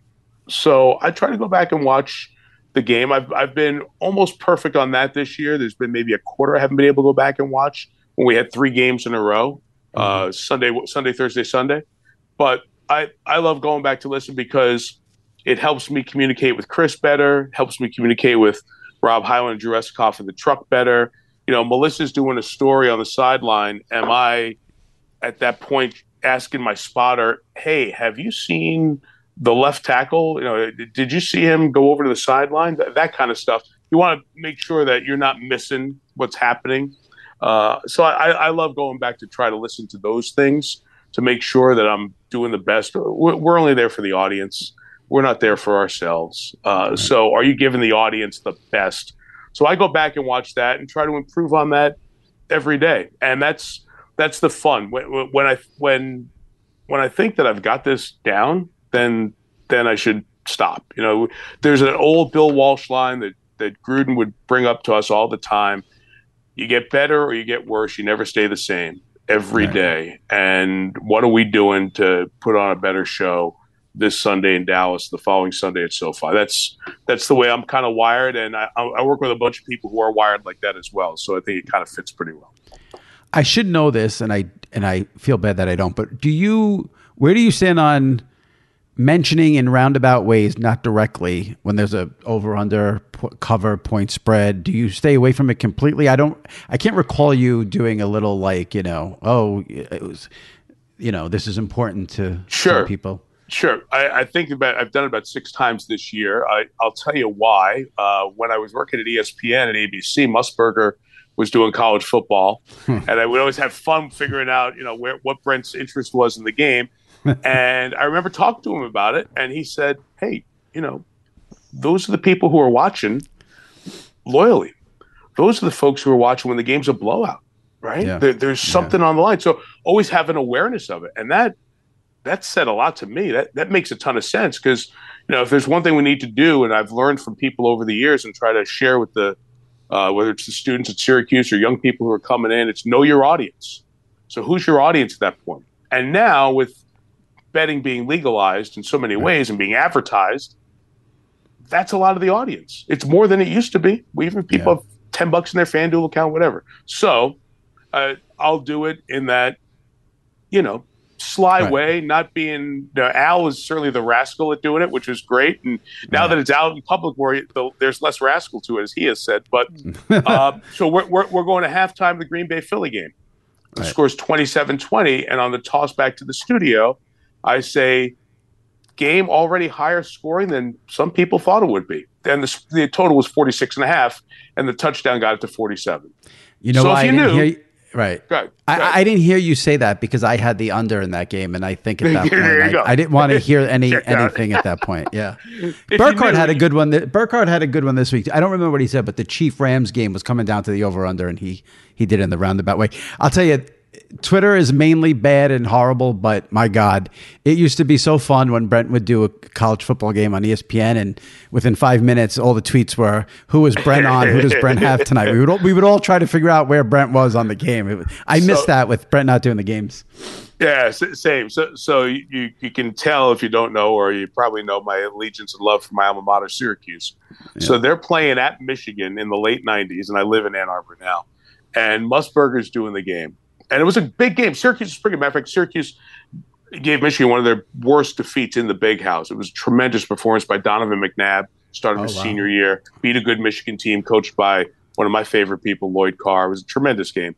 D: So I try to go back and watch the game. I've I've been almost perfect on that this year. There's been maybe a quarter I haven't been able to go back and watch when we had three games in a row, mm-hmm. uh, Sunday, Sunday, Thursday, Sunday. But I, I love going back to listen because it helps me communicate with Chris better, helps me communicate with Rob Hyland and Drew Escoff in the truck better. You know, Melissa's doing a story on the sideline. Am I at that point asking my spotter, hey, have you seen the left tackle? You know, did you see him go over to the sideline? That, that kind of stuff. You want to make sure that you're not missing what's happening. Uh, so I, I love going back to try to listen to those things to make sure that I'm doing the best. We're, we're only there for the audience. We're not there for ourselves. Uh, right. So are you giving the audience the best? So I go back and watch that and try to improve on that every day. And that's that's the fun. When, when I when when I think that I've got this down, then then I should stop. You know, there's an old Bill Walsh line that that Gruden would bring up to us all the time. You get better or you get worse. You never stay the same every right. day. And what are we doing to put on a better show this Sunday in Dallas, the following Sunday at SoFi? That's that's the way I'm kind of wired, and I, I work with a bunch of people who are wired like that as well. So I think it kind of fits pretty well.
C: I should know this, and I and I feel bad that I don't. But do you? Where do you stand on mentioning in roundabout ways, not directly, when there's a over under po- cover point spread? Do you stay away from it completely? I don't. I can't recall you doing a little like you know, oh, it was, you know, this is important to
D: sure.
C: some people.
D: Sure. I, I think about I've done it about six times this year. I, I'll tell you why. Uh, when I was working at E S P N and A B C, Musburger was doing college football, and I would always have fun figuring out, you know, where what Brent's interest was in the game. And I remember talking to him about it, and he said, "Hey, you know, those are the people who are watching loyally. Those are the folks who are watching when the game's a blowout, right?
C: Yeah.
D: There, there's something yeah. on the line. So always have an awareness of it, and that." That said a lot to me. That that makes a ton of sense because, you know, if there's one thing we need to do, and I've learned from people over the years and try to share with the, uh, whether it's the students at Syracuse or young people who are coming in, it's know your audience. So who's your audience at that point? And now with betting being legalized in so many ways and being advertised, that's a lot of the audience. It's more than it used to be. We even people yeah. have ten bucks in their FanDuel account, whatever. So uh, I'll do it in that, you know, sly right. way, not being you know, Al is certainly the rascal at doing it, which was great. And now right. that it's out in public where there's less rascal to it, as he has said. But uh, so we're, we're we're going to halftime of the Green Bay Philly game. The right. score's twenty-seven twenty, and on the toss back to the studio, I say game already higher scoring than some people thought it would be. And the, the total was forty-six and a half, and the touchdown got it to forty-seven.
C: You know,
D: so
C: why
D: if you
C: I didn't
D: knew,
C: hear you, right?
D: Go ahead, go ahead.
C: I, I didn't hear you say that because I had the under in that game, and I think at that
D: there
C: point I, I didn't want to hear any anything at that point. Yeah, Burkhardt had a good one. Th- Burkhardt had a good one this week. I don't remember what he said, but the Chief Rams game was coming down to the over under, and he he did it in the roundabout way. I'll tell you. Twitter is mainly bad and horrible, but my God, it used to be so fun when Brent would do a college football game on E S P N, and within five minutes, all the tweets were, "Who is Brent on? Who does Brent have tonight?" We would all, we would all try to figure out where Brent was on the game. It was, I so, missed that with Brent not doing the games.
D: Yeah, same. So, so you you can tell if you don't know, or you probably know my allegiance and love for my alma mater, Syracuse. Yeah. So they're playing at Michigan in the late nineties, and I live in Ann Arbor now, and Musburger's doing the game. And it was a big game. Syracuse is pretty good. Matter of fact, Syracuse gave Michigan one of their worst defeats in the Big House. It was a tremendous performance by Donovan McNabb, started
C: oh,
D: his
C: wow.
D: senior year, beat a good Michigan team coached by one of my favorite people, Lloyd Carr. It was a tremendous game.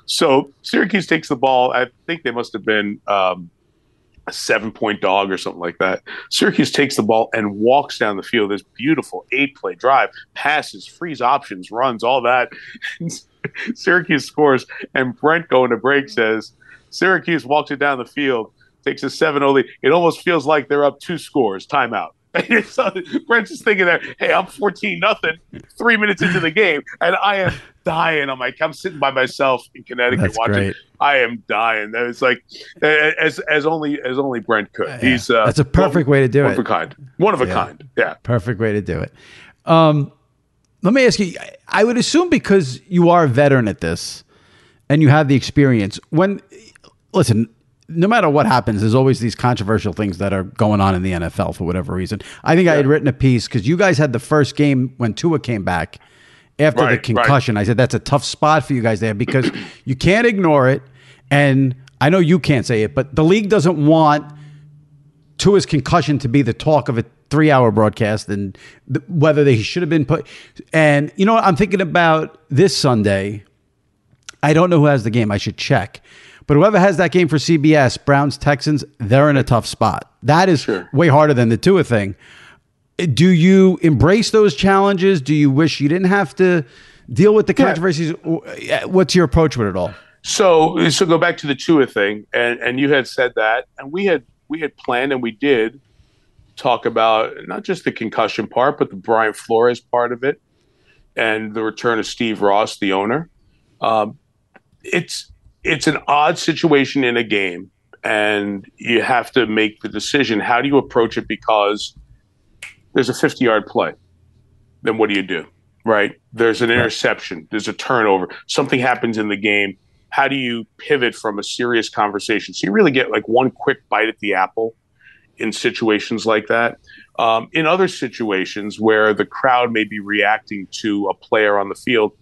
D: So Syracuse takes the ball. I think they must have been um, a seven-point dog or something like that. Syracuse takes the ball and walks down the field. This beautiful eight-play drive, passes, freeze options, runs, all that. Syracuse scores, and Brent going to break says, Syracuse walks it down the field, takes a seven oh lead. It almost feels like they're up two scores, timeout. So Brent's just thinking that, hey, I'm fourteen nothing, three minutes into the game, and I am dying. I'm like, I'm sitting by myself in Connecticut
C: That's
D: watching.
C: Great.
D: I am dying. It's like as as only as only Brent could.
C: Yeah.
D: He's uh,
C: that's a perfect
D: one,
C: way to do
D: one
C: it.
D: One of a kind. One of a
C: yeah.
D: kind. Yeah.
C: Perfect way to do it. Um, let me ask you. I would assume because you are a veteran at this, and you have the experience. When listen. No matter what happens, there's always these controversial things that are going on in the N F L for whatever reason. I think yeah. I had written a piece because you guys had the first game when Tua came back after
D: right,
C: the concussion. Right. I said that's a tough spot for you guys there because you can't ignore it. And I know you can't say it, but the league doesn't want Tua's concussion to be the talk of a three-hour broadcast and th- whether they should have been put. And you know what? I'm thinking about this Sunday. I don't know who has the game. I should check. But whoever has that game for C B S, Browns, Texans, they're in a tough spot. That is sure. way harder than the Tua thing. Do you embrace those challenges? Do you wish you didn't have to deal with the controversies? Yeah. What's your approach with it all?
D: So, so go back to the Tua thing, and, and you had said that, and we had we had planned, and we did talk about not just the concussion part, but the Brian Flores part of it, and the return of Steve Ross, the owner. Um, it's It's an odd situation in a game, and you have to make the decision. How do you approach it? Because there's a fifty-yard play. Then what do you do, right? There's an interception. There's a turnover. Something happens in the game. How do you pivot from a serious conversation? So you really get like one quick bite at the apple in situations like that. Um, in other situations where the crowd may be reacting to a player on the field,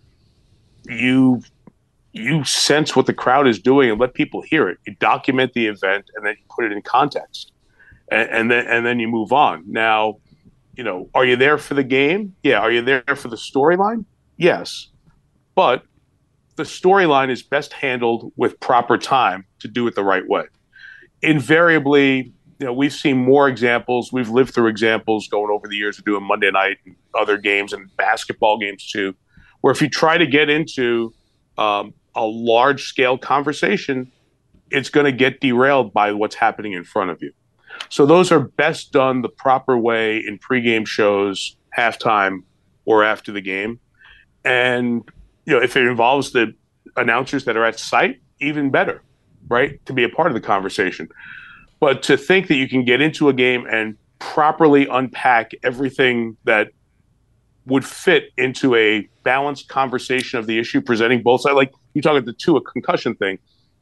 D: you – you sense what the crowd is doing and let people hear it. You document the event and then you put it in context, and, and then and then you move on. Now, you know, are you there for the game? Yeah. Are you there for the storyline? Yes. But the storyline is best handled with proper time to do it the right way. Invariably, you know, we've seen more examples. We've lived through examples going over the years of doing Monday night and other games and basketball games too, where if you try to get into um, a large-scale conversation, it's going to get derailed by what's happening in front of you. So those are best done the proper way in pregame shows, halftime, or after the game. And you know, if it involves the announcers that are at site, even better, right? To be a part of the conversation. But to think that you can get into a game and properly unpack everything that would fit into a balanced conversation of the issue, presenting both sides. Like you talk about the Tua concussion thing.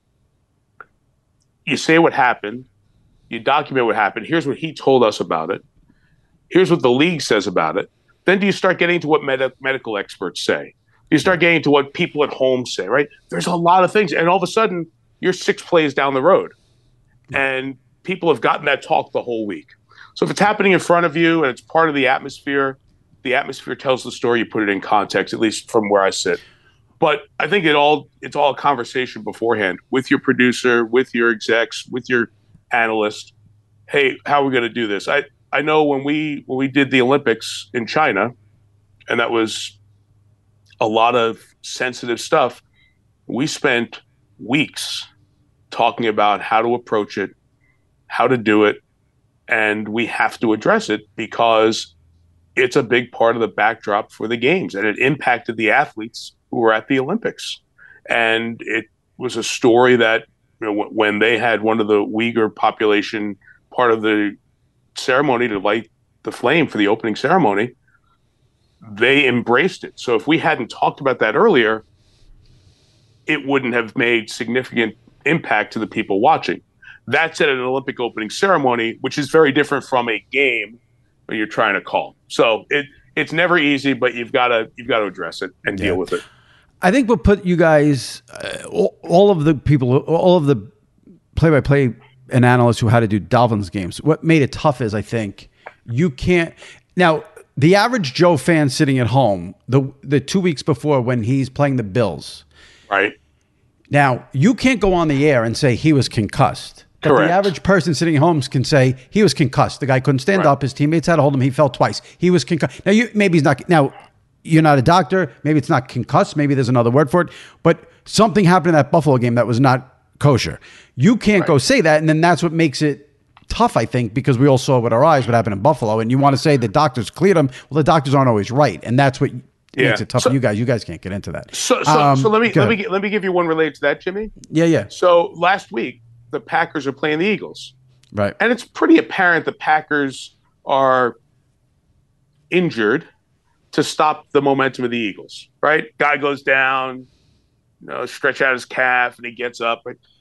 D: You say what happened. You document what happened. Here's what he told us about it. Here's what the league says about it. Then do you start getting to what med- medical experts say? You start getting to what people at home say, right? There's a lot of things. And all of a sudden, you're six plays down the road. And people have gotten that talk the whole week. So if it's happening in front of you and it's part of the atmosphere, the atmosphere tells the story, you put it in context, at least from where I sit. But I think it all it's all a conversation beforehand with your producer, with your execs, with your analyst. Hey, how are we going to do this? I, I know when we when we did the Olympics in China, and that was a lot of sensitive stuff, we spent weeks talking about how to approach it, how to do it, and we have to address it because it's a big part of the backdrop for the games, and it impacted the athletes who were at the Olympics. And it was a story that, you know, w- when they had one of the Uyghur population part of the ceremony to light the flame for the opening ceremony, they embraced it. So if we hadn't talked about that earlier, it wouldn't have made significant impact to the people watching. That's at an Olympic opening ceremony, which is very different from a game when you're trying to call. So it it's never easy, but you've got to you've got to address it and
C: yeah.
D: deal with it.
C: I think we'll put you guys, uh, all, all of the people, all of the play-by-play and analysts who had to do Dolphins games. What made it tough is I think you can't now. The average Joe fan sitting at home, the the two weeks before when he's playing the Bills,
D: right?
C: Now you can't go on the air and say he was concussed. But
D: Correct.
C: The average person sitting at home can say he was concussed. The guy couldn't stand
D: right.
C: up. His teammates had to hold him. He fell twice. He was concussed. Now you maybe he's not. Now you're not a doctor. Maybe it's not concussed. Maybe there's another word for it. But something happened in that Buffalo game that was not kosher. You can't right. go say that. And then that's what makes it tough, I think, because we all saw with our eyes what happened in Buffalo. And you want to say the doctors cleared them. Well, the doctors aren't always right. And that's what yeah. makes it tough
D: so,
C: for you guys. You guys can't get into that.
D: So, so, um, so let me let me let me give you one related to that, Jimmy.
C: Yeah, yeah.
D: So last week, the Packers are playing the Eagles.
C: Right.
D: And it's pretty apparent the Packers are injured to stop the momentum of the Eagles, right? Guy goes down, you know, stretch out his calf, and he gets up.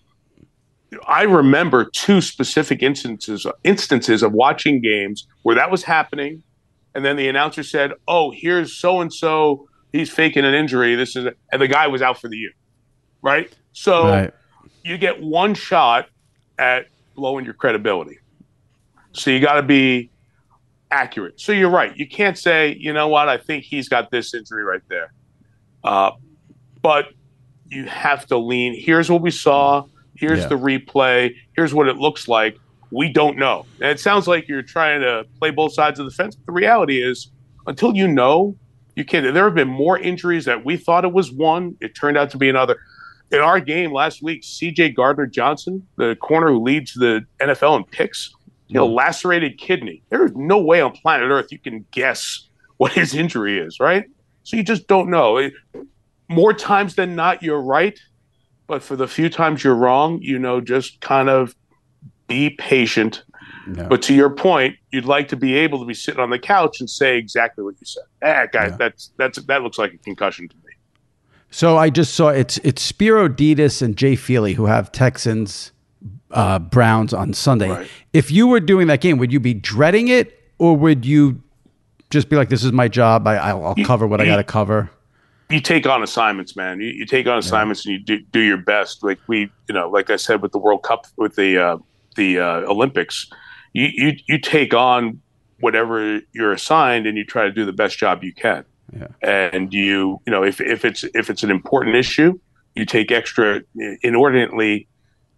D: I remember two specific instances instances of watching games where that was happening, and then the announcer said, "Oh, here's so and so. He's faking an injury. This is," and the guy was out for the year, right? So
C: right.
D: you get one shot at blowing your credibility. So you got to be accurate. So you're right. You can't say, you know what, I think he's got this injury right there. Uh, but you have to lean. Here's what we saw. Here's yeah. the replay. Here's what it looks like. We don't know. And it sounds like you're trying to play both sides of the fence. The reality is, until you know, you can't. There have been more injuries that we thought it was one. It turned out to be another. In our game last week, C J Gardner-Johnson, the corner who leads the N F L in picks, you know, lacerated kidney. There is no way on planet Earth you can guess what his injury is, right? So you just don't know. It, more times than not, you're right. But for the few times you're wrong, you know, just kind of be patient. No. But to your point, you'd like to be able to be sitting on the couch and say exactly what you said. Ah, guys, yeah. that's that's that looks like a concussion to me.
C: So I just saw it's it's Spiro Dedes and Jay Feely who have Texans uh, Browns on Sunday.
D: Right.
C: If you were doing that game, would you be dreading it, or would you just be like, "This is my job. I, I'll, I'll you, cover what you, I got to cover"?
D: You take on assignments, man. You, you take on assignments yeah. and you do, do your best. Like we, you know, like I said with the World Cup, with the uh, the uh, Olympics, you, you you take on whatever you're assigned and you try to do the best job you can.
C: Yeah.
D: And you, you know, if if it's if it's an important issue, you take extra inordinately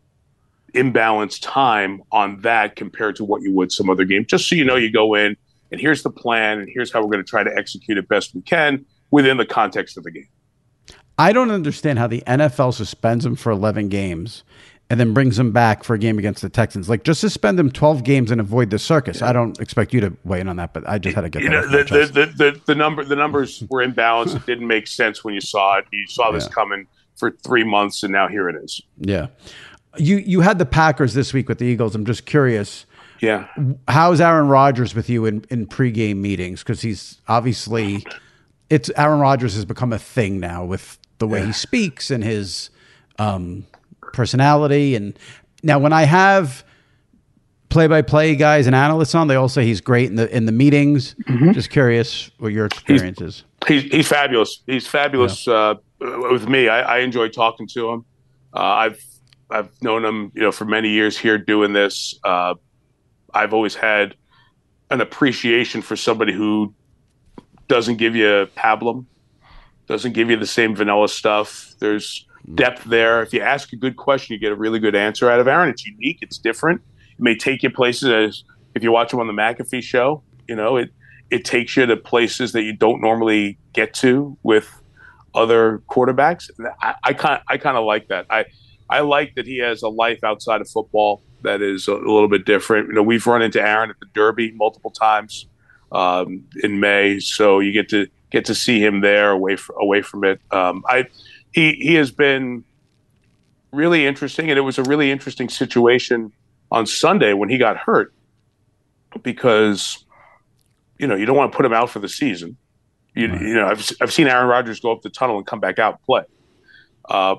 D: imbalanced time on that compared to what you would some other game. Just so you know, you go in and here's the plan and here's how we're going to try to execute it best we can within the context of the game.
C: I don't understand how the N F L suspends them for eleven games and then brings them back for a game against the Texans. Like, just suspend them twelve games and avoid the circus. Yeah. I don't expect you to weigh in on that, but I just had to get
D: you
C: that.
D: Know, the, the, the, the, the, number, the numbers were imbalanced. It didn't make sense when you saw it. You saw this yeah. coming for three months, and now here it is.
C: Yeah. You you had the Packers this week with the Eagles. I'm just curious.
D: Yeah.
C: How's Aaron Rodgers with you in, in pregame meetings? Because he's obviously – it's Aaron Rodgers has become a thing now with the way yeah. he speaks and his um, personality. And now when I have play-by-play guys and analysts on, they all say he's great in the in the meetings. Mm-hmm. Just curious what your experience
D: he's,
C: is.
D: He's, he's fabulous. He's fabulous yeah. uh, with me. I, I enjoy talking to him. Uh, I've I've known him, you know, for many years here doing this. Uh, I've always had an appreciation for somebody who doesn't give you pablum, doesn't give you the same vanilla stuff. There's depth there. If you ask a good question, you get a really good answer out of Aaron. It's unique. It's different. It may take you places, as if you watch him on the McAfee show, you know, it, it takes you to places that you don't normally get to with other quarterbacks. I, I kind I kind of like that. I, I like that he has a life outside of football that is a, a little bit different. You know, we've run into Aaron at the Derby multiple times um, in May, so you get to get to see him there away from, away from it. Um, I he he has been really interesting, and it was a really interesting situation on Sunday when he got hurt because you know you don't want to put him out for the season. You, right. you know, I've I've seen Aaron Rodgers go up the tunnel and come back out and play. Uh,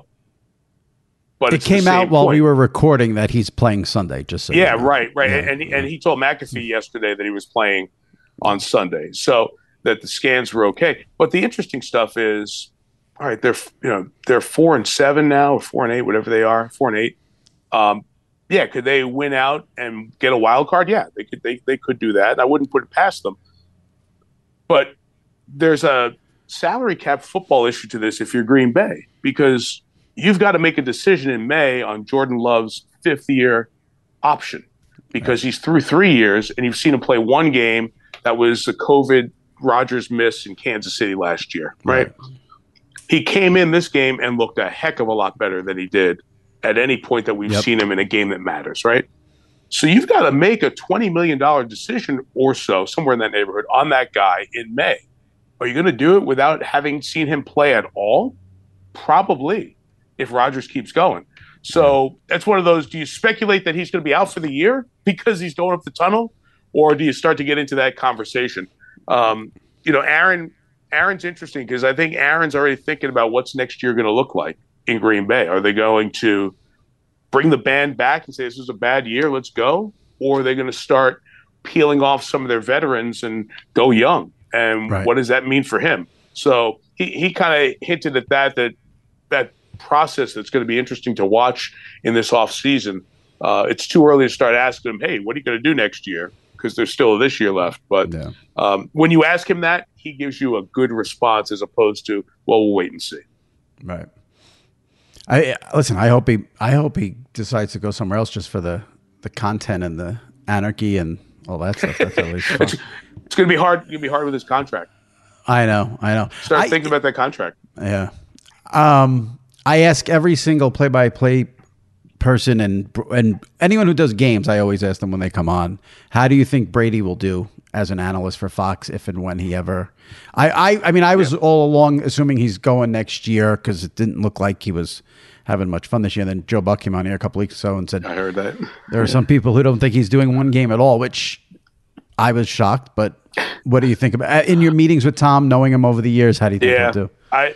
D: But
C: it came out while point. we were recording that he's playing Sunday. Just so
D: yeah,
C: you know.
D: right, right.
C: Yeah,
D: and
C: yeah.
D: and he told McAfee yesterday that he was playing on Sunday, so that the scans were okay. But the interesting stuff is, all right, they're you know they're four and seven now, or four and eight, whatever they are, four and eight. Um, yeah, could they win out and get a wild card? Yeah, they could. They they could do that. And I wouldn't put it past them. But there's a salary cap football issue to this if you're Green Bay, because you've got to make a decision in May on Jordan Love's fifth year option because he's through three years and you've seen him play one game that was a COVID Rodgers miss in Kansas City last year, right? right? He came in this game and looked a heck of a lot better than he did at any point that we've yep. seen him in a game that matters, right? So you've got to make a twenty million dollars decision or so, somewhere in that neighborhood, on that guy in May. Are you going to do it without having seen him play at all? Probably, if Rodgers keeps going. So that's one of those, do you speculate that he's going to be out for the year because he's going up the tunnel? Or do you start to get into that conversation? Um, you know, Aaron, Aaron's interesting because I think Aaron's already thinking about what's next year going to look like in Green Bay. Are they going to bring the band back and say, this was a bad year, let's go? Or are they going to start peeling off some of their veterans and go young? And right. what does that mean for him? So he, he kind of hinted at that, that that process that's going to be interesting to watch in this offseason. Uh, it's too early to start asking him, hey, what are you going to do next year? Because there's still this year left. But yeah. um, when you ask him that, he gives you a good response as opposed to, well, we'll wait and see.
C: Right. I listen, I hope he I hope he decides to go somewhere else just for the, the content and the anarchy and all that stuff. That's at least fun.
D: it's it's going to be hard. It's going to be hard with his contract.
C: I know. I know.
D: Start
C: I,
D: thinking about that contract.
C: Yeah. Um, I ask every single play-by-play person and and anyone who does games, I always ask them when they come on, how do you think Brady will do as an analyst for Fox if and when he ever I I, I mean I was yeah. all along assuming he's going next year because it didn't look like he was having much fun this year. And then Joe Buck came on here a couple weeks ago and said
D: I heard that
C: there are some people who don't think he's doing one game at all, which I was shocked. But what do you think about in your meetings with Tom, knowing him over the years? How do you think
D: yeah,
C: he'll do?
D: I,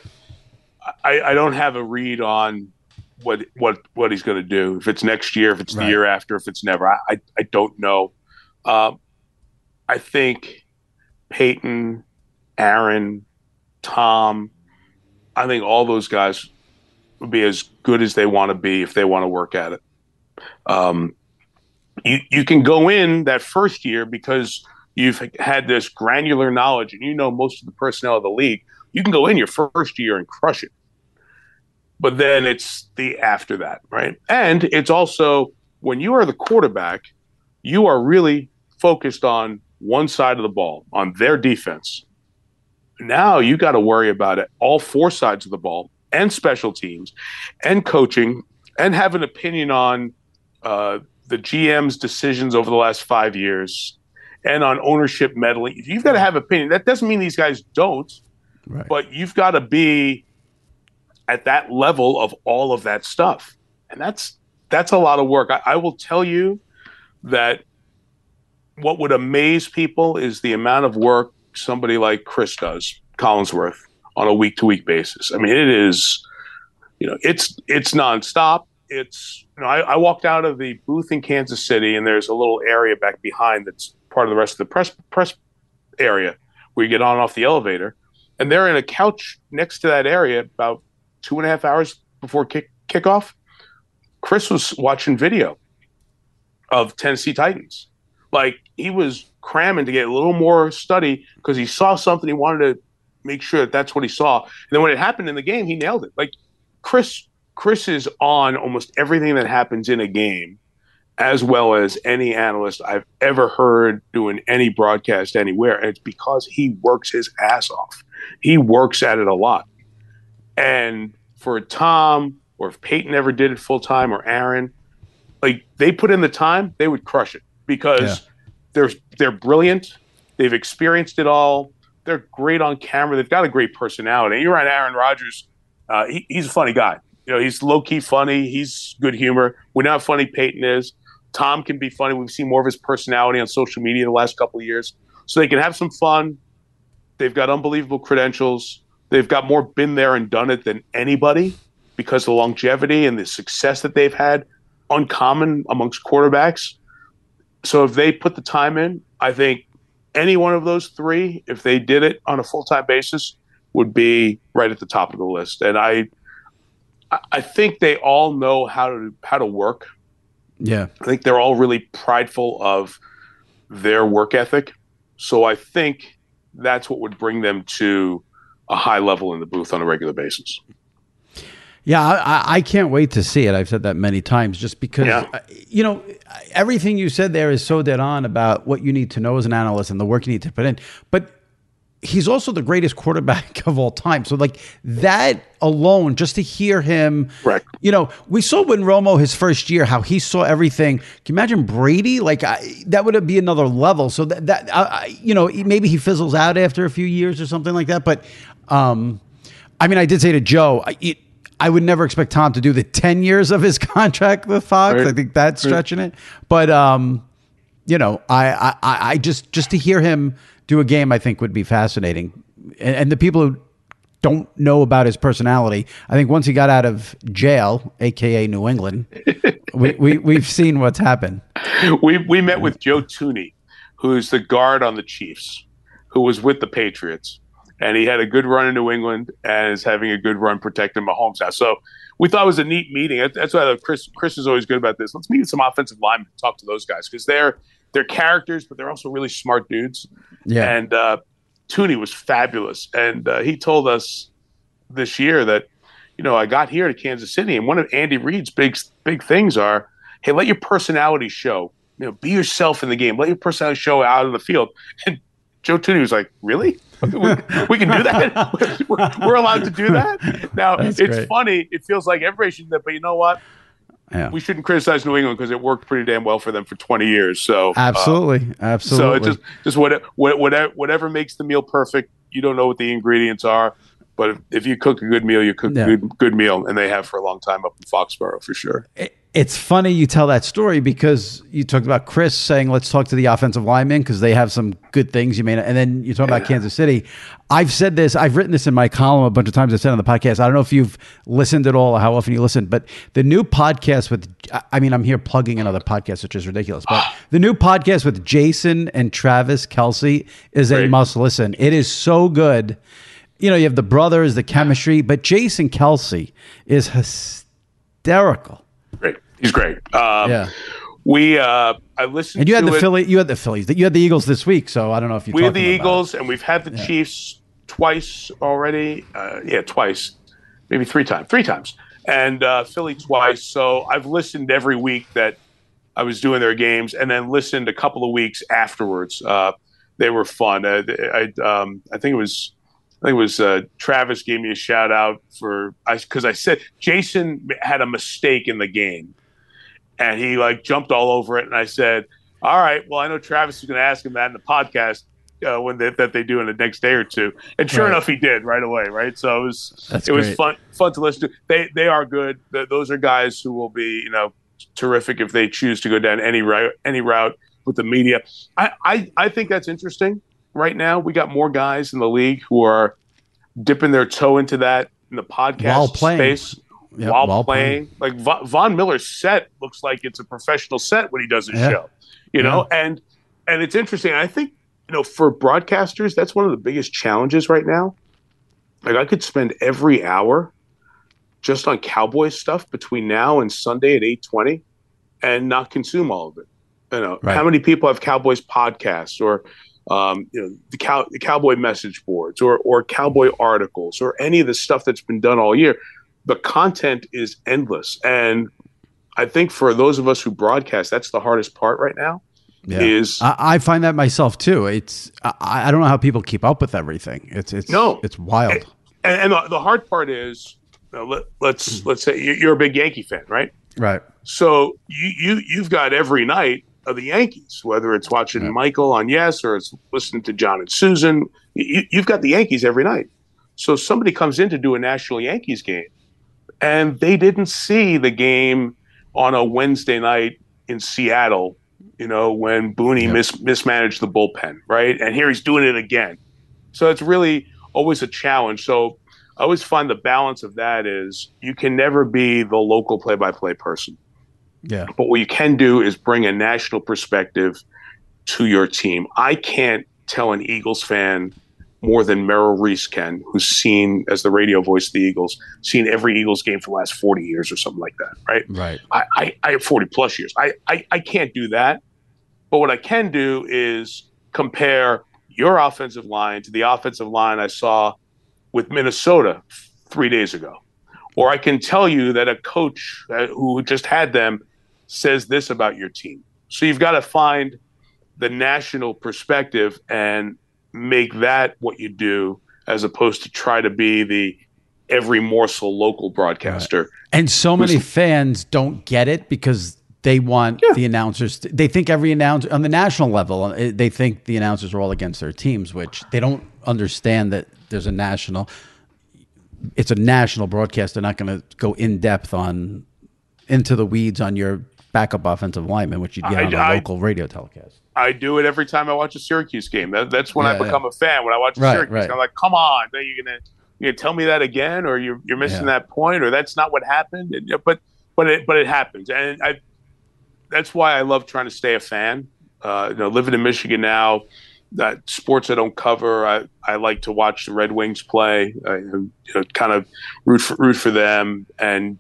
D: I I don't have a read on what what what he's going to do. If it's next year, if it's right. the year after, if it's never, I I, I don't know. Um, I think Peyton, Aaron, Tom, I think all those guys would be as good as they want to be if they want to work at it. Um, you you can go in that first year because you've had this granular knowledge and you know most of the personnel of the league. You can go in your first year and crush it. But then it's the after that, right? And it's also when you are the quarterback, you are really focused on one side of the ball, on their defense. Now you got to worry about it, all four sides of the ball, and special teams, and coaching, and have an opinion on uh, the G M's decisions over the last five years, and on ownership meddling. You've got to have opinion. That doesn't mean these guys don't, right. but you've got to be at that level of all of that stuff. And that's that's a lot of work. I, I will tell you that what would amaze people is the amount of work somebody like Chris does, Collinsworth, on a week-to-week basis. I mean, it is, you know, it's it's nonstop. It's, you know, I, I walked out of the booth in Kansas City, and there's a little area back behind that's part of the rest of the press press area where you get on and off the elevator. And they're in a couch next to that area about two and a half hours before kick kickoff. Chris was watching video of Tennessee Titans. Like, he was cramming to get a little more study because he saw something. He wanted to make sure that that's what he saw. And then when it happened in the game, he nailed it. Like, Chris, Chris is on almost everything that happens in a game, as well as any analyst I've ever heard doing any broadcast anywhere. And it's because he works his ass off. He works at it a lot. And for Tom, or if Peyton ever did it full time, or Aaron, like, they put in the time, they would crush it because yeah. they're they're brilliant. They've experienced it all. They're great on camera. They've got a great personality. You're right, Aaron Rodgers. Uh, he, he's a funny guy. You know, he's low key funny. He's good humor. We know how funny Peyton is. Tom can be funny. We've seen more of his personality on social media the last couple of years, so they can have some fun. They've got unbelievable credentials. They've got more been there and done it than anybody because of the longevity and the success that they've had, uncommon amongst quarterbacks. So if they put the time in, I think any one of those three, if they did it on a full-time basis, would be right at the top of the list. And I I think they all know how to how to work.
C: Yeah.
D: I think they're all really prideful of their work ethic. So I think that's what would bring them to a high level in the booth on a regular basis.
C: Yeah, I, I can't wait to see it. I've said that many times just because, yeah. you know, everything you said there is so dead on about what you need to know as an analyst and the work you need to put in. But he's also the greatest quarterback of all time. So like that alone, just to hear him,
D: Correct.
C: You know, we saw when Romo his first year, how he saw everything. Can you imagine Brady? Like I, that would be another level. So that, that I, you know, maybe he fizzles out after a few years or something like that. But, um, I mean, I did say to Joe, I, it, I would never expect Tom to do the ten years of his contract with Fox. Right. I think that's stretching right. it. But, um, you know, I, I, I just, just to hear him do a game, I think would be fascinating. And, and the people who don't know about his personality, I think once he got out of jail, A K A New England, we, we, we've seen what's happened.
D: We, we met with Joe Thuney, who's the guard on the Chiefs, who was with the Patriots. And he had a good run in New England and is having a good run protecting Mahomes now. So we thought it was a neat meeting. That's why Chris Chris is always good about this. Let's meet with some offensive linemen and talk to those guys because they're they're characters, but they're also really smart dudes.
C: Yeah.
D: And uh, Thuney was fabulous. And uh, he told us this year that, you know, I got here to Kansas City, and one of Andy Reid's big big things are, hey, let your personality show. You know, be yourself in the game. Let your personality show out on the field. And Joe Thuney was like, really? We, we can do that? We're, we're allowed to do that? Now, That's it's great. Funny. It feels like everybody should do that, but you know what?
C: Yeah.
D: We shouldn't criticize New England because it worked pretty damn well for them for twenty years. So
C: Absolutely.
D: Uh,
C: Absolutely.
D: So it just, just whatever, whatever, whatever makes the meal perfect. You don't know what the ingredients are, but if, if you cook a good meal, you cook yeah. a good, good meal, and they have for a long time up in Foxborough for sure.
C: It, It's funny you tell that story because you talked about Chris saying, let's talk to the offensive linemen because they have some good things you may not. And then you talk yeah. about Kansas City. I've said this, I've written this in my column a bunch of times. I said on the podcast, I don't know if you've listened at all or how often you listen, but the new podcast with, I mean, I'm here plugging another podcast, which is ridiculous, but the new podcast with Jason and Travis Kelce is Great. a must listen. It is so good. You know, you have the brothers, the chemistry, but Jason Kelce is hysterical.
D: Great. He's great. Um,
C: yeah.
D: We, uh, I listened
C: and you had
D: to
C: the
D: it.
C: Philly, you had the Phillies, you had the Eagles this week. So I don't know if you,
D: we had the Eagles
C: it.
D: and we've had the
C: yeah.
D: Chiefs twice already. Uh, yeah, twice, maybe three times, three times and, uh, Philly twice. So I've listened every week that I was doing their games and then listened a couple of weeks afterwards. Uh, they were fun. Uh, I, um, I think it was, I think it was uh, Travis gave me a shout out for I because I said Jason had a mistake in the game, and he like jumped all over it. And I said, "All right, well, I know Travis is going to ask him that in the podcast uh, when they, that they do in the next day or two." And sure right. enough, he did right away. Right, so it was That's it great. was fun fun to listen to. They they are good. Those are guys who will be you know terrific if they choose to go down any route any route with the media. I I, I think that's interesting. Right now, we got more guys in the league who are dipping their toe into that in the podcast
C: while playing.
D: space
C: yep,
D: while,
C: while
D: playing. playing. Like Va- Von Miller's set looks like it's a professional set when he does his
C: yeah.
D: show, you know. Yeah. And and it's interesting. I think you know for broadcasters, that's one of the biggest challenges right now. Like I could spend every hour just on Cowboys stuff between now and Sunday at eight twenty, and not consume all of it. You know, right. How many people have Cowboys podcasts or Um, you know, the, cow, the cowboy message boards or, or cowboy articles or any of the stuff that's been done all year. The content is endless. And I think for those of us who broadcast, that's the hardest part right now yeah. is
C: I, I find that myself too. It's, I, I don't know how people keep up with everything. It's, it's,
D: no,
C: it's wild.
D: And, and the, the hard part is you know, let, let's, mm. let's say you're a big Yankee fan, right?
C: Right.
D: So you, you, you've got every night of the Yankees, whether it's watching yeah. Michael on Yes or it's listening to John and Susan, you, you've got the Yankees every night. So somebody comes in to do a National Yankees game, and they didn't see the game on a Wednesday night in Seattle, you know, when Booney yeah. mis- mismanaged the bullpen, right? And here he's doing it again. So it's really always a challenge. So I always find the balance of that is you can never be the local play-by-play person.
C: Yeah.
D: But what you can do is bring a national perspective to your team. I can't tell an Eagles fan more than Merrill Reese can, who's seen, as the radio voice of the Eagles, seen every Eagles game for the last forty years or something like that, right?
C: Right.
D: I, I, I have forty plus years. I, I, I can't do that. But what I can do is compare your offensive line to the offensive line I saw with Minnesota three days ago. Or I can tell you that a coach who just had them says this about your team. So you've got to find the national perspective, and make that what you do as opposed to try to be the every morsel local broadcaster.
C: Right. And so many fans don't get it because they want yeah. the announcers. To, they think every announcer on the national level, they think the announcers are all against their teams, which they don't understand that there's a national, it's a national broadcast. They're not going to go in depth on, into the weeds on your backup offensive lineman, which you'd get I, on a I, local radio telecast.
D: I do it every time I watch a Syracuse game. That, that's when yeah, I become yeah. a fan. When I watch a
C: right,
D: Syracuse
C: right.
D: game, I'm like, come on, are you going to you know, tell me that again? Or you're, you're missing yeah. that point, or that's not what happened? And, but but it, but it happens. And I, that's why I love trying to stay a fan. Uh, you know, living in Michigan now, that sports I don't cover, I, I like to watch the Red Wings play, I, you know, kind of root for, root for them. And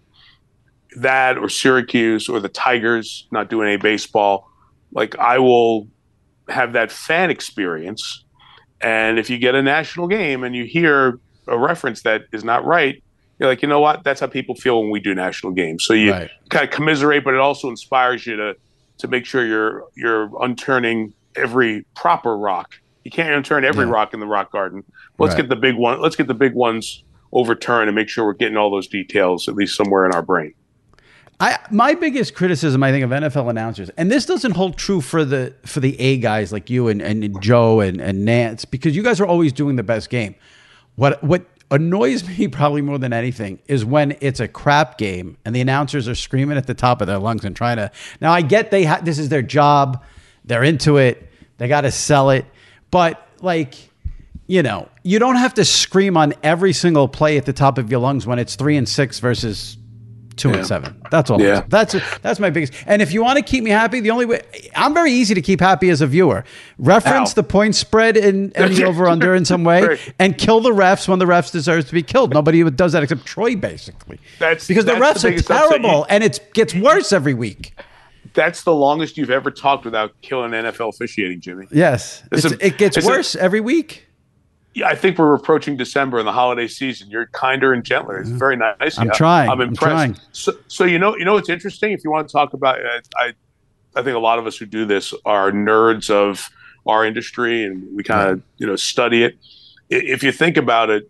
D: that or Syracuse or the Tigers not doing any baseball, like I will have that fan experience. And if you get a national game and you hear a reference that is not right, you're like, you know what? That's how people feel when we do national games. So you
C: right.
D: kind of commiserate, but it also inspires you to to make sure you're you're unturning every proper rock. You can't unturn every yeah. rock in the rock garden. Let's
C: right.
D: get the big one. Let's get the big ones overturned and make sure we're getting all those details at least somewhere in our brain.
C: I my biggest criticism, I think, of N F L announcers, and this doesn't hold true for the for the A guys like you and, and Joe and, and Nance, because you guys are always doing the best game. What what annoys me probably more than anything is when it's a crap game and the announcers are screaming at the top of their lungs and trying to. Now I get they ha- this is their job, they're into it, they got to sell it, but like, you know, you don't have to scream on every single play at the top of your lungs when it's three and six versus two yeah. and seven. That's all.
D: Yeah.
C: That's that's my biggest. And if you want to keep me happy, the only way I'm very easy to keep happy as a viewer. Reference
D: Ow.
C: the point spread and, and the over under in some way, right. and kill the refs when the refs deserve to be killed. Nobody does that except Troy, basically.
D: That's
C: because the
D: that's
C: refs
D: the
C: are terrible, you, and it gets worse every week.
D: That's the longest you've ever talked without killing N F L officiating, Jimmy.
C: Yes, it's, a, it gets worse
D: a,
C: every week.
D: Yeah, I think we're approaching December and the holiday season. You're kinder and gentler. It's very nice.
C: I'm
D: yeah.
C: trying.
D: I'm impressed.
C: I'm trying.
D: So, so you know, you know what's interesting? If you want to talk about, uh, I, I think a lot of us who do this are nerds of our industry, and we kind of, you know, study it. If you think about it,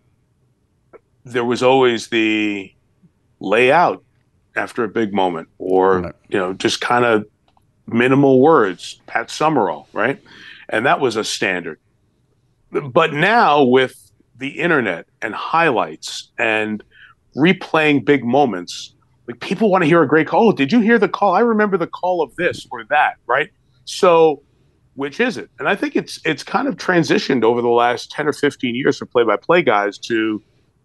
D: there was always the layout after a big moment, or right. you know, just kind of minimal words. Pat Summerall, right? And that was a standard. But now with the internet and highlights and replaying big moments, like people want to hear a great call. Oh, did you hear the call? I remember the call of this or that, right? So which is it? And I think it's it's kind of transitioned over the last ten or fifteen years for play-by-play guys to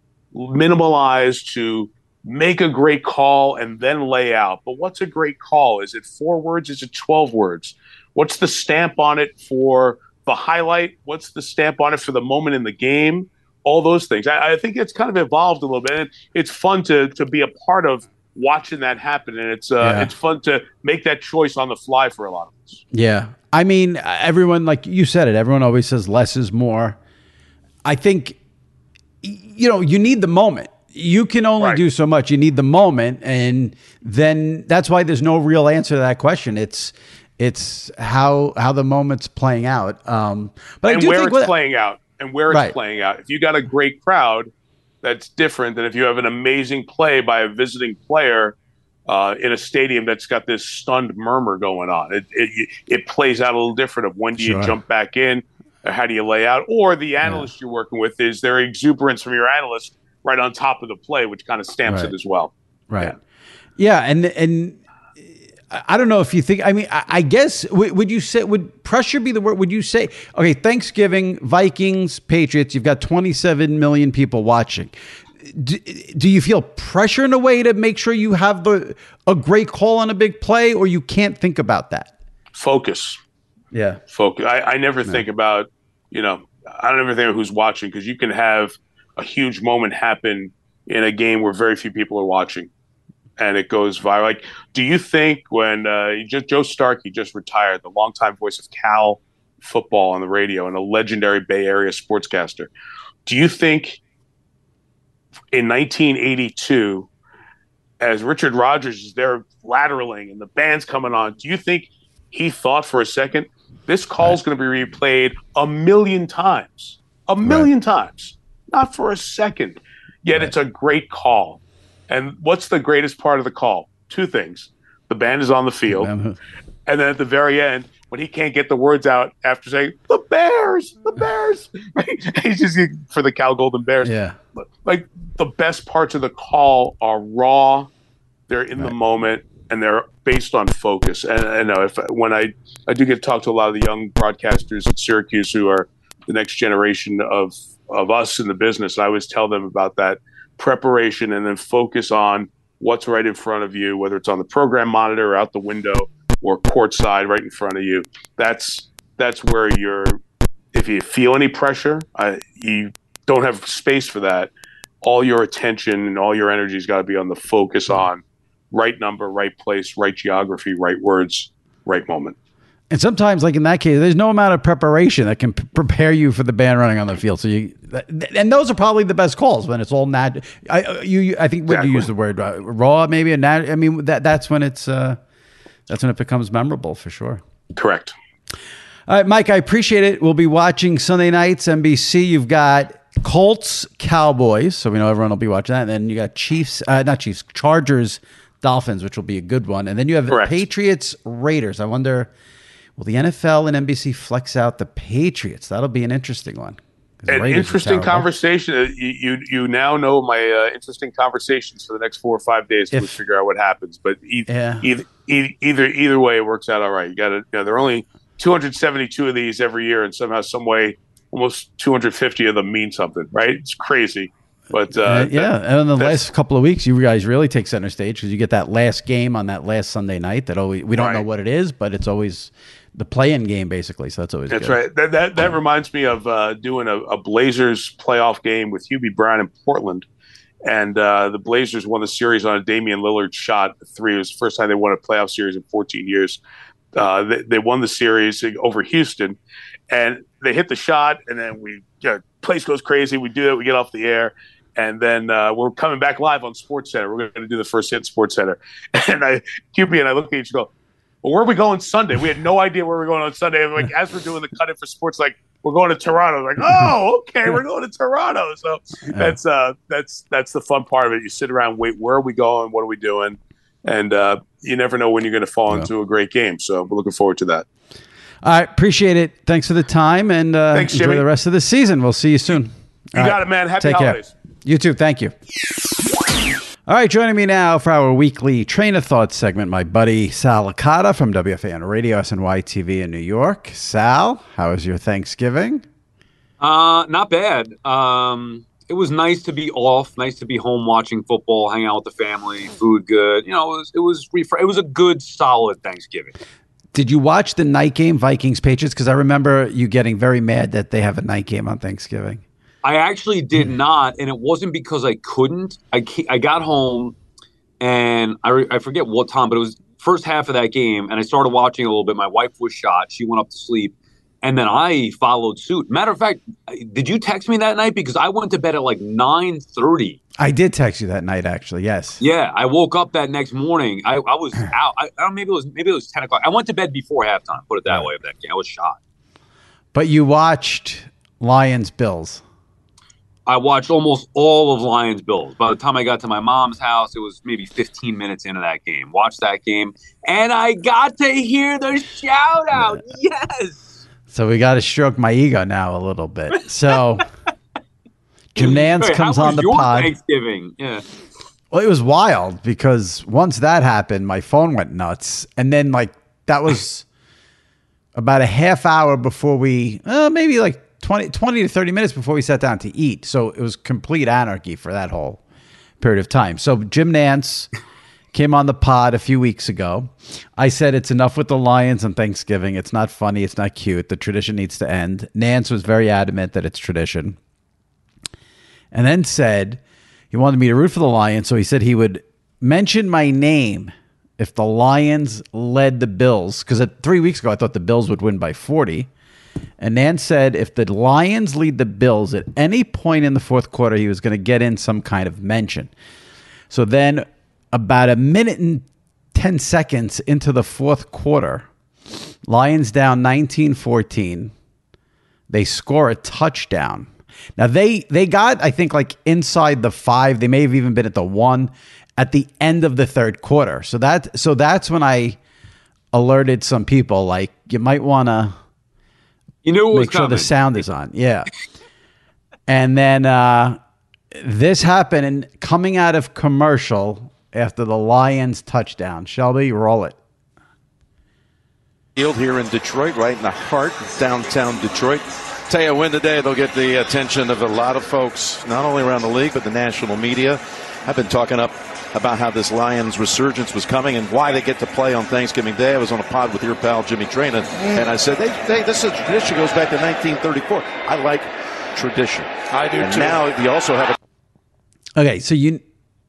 D: minimalize, to make a great call and then lay out. But what's a great call? Is it four words? Is it twelve words? What's the stamp on it for the highlight? What's the stamp on it for the moment in the game? All those things. I, I think it's kind of evolved a little bit. And it's fun to to be a part of watching that happen. And it's uh,
C: yeah.
D: it's fun to make that choice on the fly for a lot of us.
C: Yeah. I mean, everyone, like you said it, everyone always says less is more. I think, you know, you need the moment. You can only
D: right.
C: do so much. You need the moment. And then that's why there's no real answer to that question. It's it's how how the moment's playing out. Um, but
D: and
C: I do
D: where
C: think
D: it's
C: what,
D: playing out and where it's
C: right.
D: playing out. If you got a great crowd, that's different than if you have an amazing play by a visiting player uh, in a stadium that's got this stunned murmur going on. It it, it plays out a little different of when do
C: sure.
D: you jump back in, or how do you lay out, or the analyst yeah. you're working with, is there exuberance from your analyst right on top of the play, which kind of stamps
C: right.
D: it as well.
C: Right. Yeah. yeah and and I don't know if you think, I mean, I, I guess, would, would you say, would pressure be the word? Would you say, okay, Thanksgiving, Vikings, Patriots, you've got twenty-seven million people watching. Do, do you feel pressure in a way to make sure you have the a great call on a big play, or you can't think about that?
D: Focus.
C: Yeah.
D: Focus. I, I never
C: yeah. think
D: about, you know, I don't ever think of who's watching, because you can have a huge moment happen in a game where very few people are watching, and it goes viral. Like, do you think when uh, just, Joe Starkey just retired, the longtime voice of Cal football on the radio and a legendary Bay Area sportscaster, do you think in nineteen eighty-two, as Richard Rodgers is there lateraling and the band's coming on, do you think he thought for a second, This call is right. going to be replayed a million times, a million right. times, not for a second. Yet right. it's a great call. And what's the greatest part of the call? Two things. The band is on the field. And then at the very end, when he can't get the words out after saying, the Bears, the Bears. He's just for the Cal Golden Bears.
C: Yeah.
D: Like the best parts of the call are raw. They're in right. the moment and they're based on focus. And I know if when I, I do get to talk to a lot of the young broadcasters at Syracuse who are the next generation of, of us in the business, I always tell them about that preparation and then focus on what's right in front of you, whether it's on the program monitor or out the window or courtside right in front of you. That's that's where you're, if you feel any pressure, uh, you don't have space for that. All your attention and all your energy's got to be on the focus on right number, right place, right geography, right words, right moment.
C: And sometimes, like in that case, there's no amount of preparation that can p- prepare you for the band running on the field. So you, and those are probably the best calls when it's all nat. I you, you I think when exactly. you use the word uh, raw, maybe a nat. I mean that that's when it's uh, that's when it becomes memorable for sure.
D: Correct.
C: All right, Mike, I appreciate it. We'll be watching Sunday nights N B C. You've got Colts, Cowboys, so we know everyone will be watching that. And then you got Chiefs, uh, not Chiefs, Chargers, Dolphins, which will be a good one. And then you have
D: Correct.
C: Patriots, Raiders. I wonder. Will the N F L and N B C flex out the Patriots? That'll be an interesting one.
D: An interesting conversation. You, you you now know my uh, interesting conversations for the next four or five days to if, figure out what happens. But e- yeah. either, either either way, it works out all right. You got to. You know, there are only two hundred seventy-two of these every year, and somehow, some way, almost two hundred fifty of them mean something. Right? It's crazy. But uh,
C: uh, yeah, that, and in the last couple of weeks, you guys really take center stage because you get that last game on that last Sunday night. That always we don't right. know what it is, but it's always the play-in game, basically. So that's always
D: that's
C: good.
D: right. That that, that reminds me of uh, doing a, a Blazers playoff game with Hubie Brown in Portland, and uh, the Blazers won the series on a Damian Lillard shot. Three it was the first time they won a playoff series in fourteen years. Uh, they, they won the series over Houston, and they hit the shot, and then we you know, place goes crazy. We do that. We get off the air. And then uh, we're coming back live on SportsCenter. We're going to do the first hit in SportsCenter. And I, Q B and I look at each other and go, well, where are we going Sunday? We had no idea where we were going on Sunday. And like, as we're doing the cut-in for sports, like, we're going to Toronto. Like, oh, okay, we're going to Toronto. So that's uh, that's that's the fun part of it. You sit around, wait, where are we going? What are we doing? And uh, you never know when you're going to fall yeah. into a great game. So we're looking forward to that.
C: All right, appreciate it. Thanks for the time. And uh,
D: Thanks,
C: enjoy
D: Jimmy.
C: the rest of the season. We'll see you soon.
D: You
C: All
D: got
C: right.
D: it, man. Happy
C: Take
D: holidays.
C: Care. You too. Thank you. All right, joining me now for our weekly Train of Thought segment, my buddy Sal Licata from W F A N Radio, S N Y T V in New York. Sal, how was your Thanksgiving?
E: Uh, not bad. Um, it was nice to be off, nice to be home watching football, hang out with the family, food good. You know, it was it was it was a good, solid Thanksgiving.
C: Did you watch the night game, Vikings Patriots? Because I remember you getting very mad that they have a night game on Thanksgiving.
E: I actually did not, and it wasn't because I couldn't. I I got home, and I, re, I forget what time, but it was first half of that game, and I started watching a little bit. My wife was shot. She went up to sleep, and then I followed suit. Matter of fact, did you text me that night? Because I went to bed at like nine thirty.
C: I did text you that night, actually, yes.
E: Yeah, I woke up that next morning. I, I was out. I, I don't know, maybe it was maybe it was ten o'clock. I went to bed before halftime, put it that way, of that game. I was shot.
C: But you watched Lions-Bills.
E: I watched almost all of Lions Bills. By the time I got to my mom's house, it was maybe fifteen minutes into that game. Watched that game, and I got to hear the shout out. Yes.
C: So we got to stroke my ego now a little bit. So Jim Nance
E: Wait,
C: comes
E: how was
C: on the
E: your
C: pod.
E: Thanksgiving, yeah.
C: Well, it was wild because once that happened, my phone went nuts, and then like that was about a half hour before we, uh, maybe like. twenty, twenty to thirty minutes before we sat down to eat. So it was complete anarchy for that whole period of time. So Jim Nance came on the pod a few weeks ago. I said, it's enough with the Lions on Thanksgiving. It's not funny. It's not cute. The tradition needs to end. Nance was very adamant that it's tradition. And then said he wanted me to root for the Lions. So he said he would mention my name if the Lions led the Bills. Because three weeks ago, I thought the Bills would win by forty. And Nance said if the Lions lead the Bills at any point in the fourth quarter, he was going to get in some kind of mention. So then about a minute and ten seconds into the fourth quarter, Lions down nineteen fourteen. They score a touchdown. Now, they they got, I think, like inside the five. They may have even been at the one at the end of the third quarter. So that so that's when I alerted some people, like, you might want to
E: you know
C: make sure
E: coming.
C: the sound is on. Yeah. And then uh, this happened, and coming out of commercial after the Lions touchdown. Shelby, roll it.
F: Field here in Detroit, right in the heart of downtown Detroit. Tell you, win today, they'll get the attention of a lot of folks, not only around the league, but the national media. I've been talking up about how this Lions resurgence was coming and why they get to play on Thanksgiving Day. I was on a pod with your pal Jimmy Traina, and I said, they, they, this is a tradition goes back to nineteen thirty-four. I like tradition.
D: I do
F: and
D: too.
F: Now you also have a
C: Okay, so you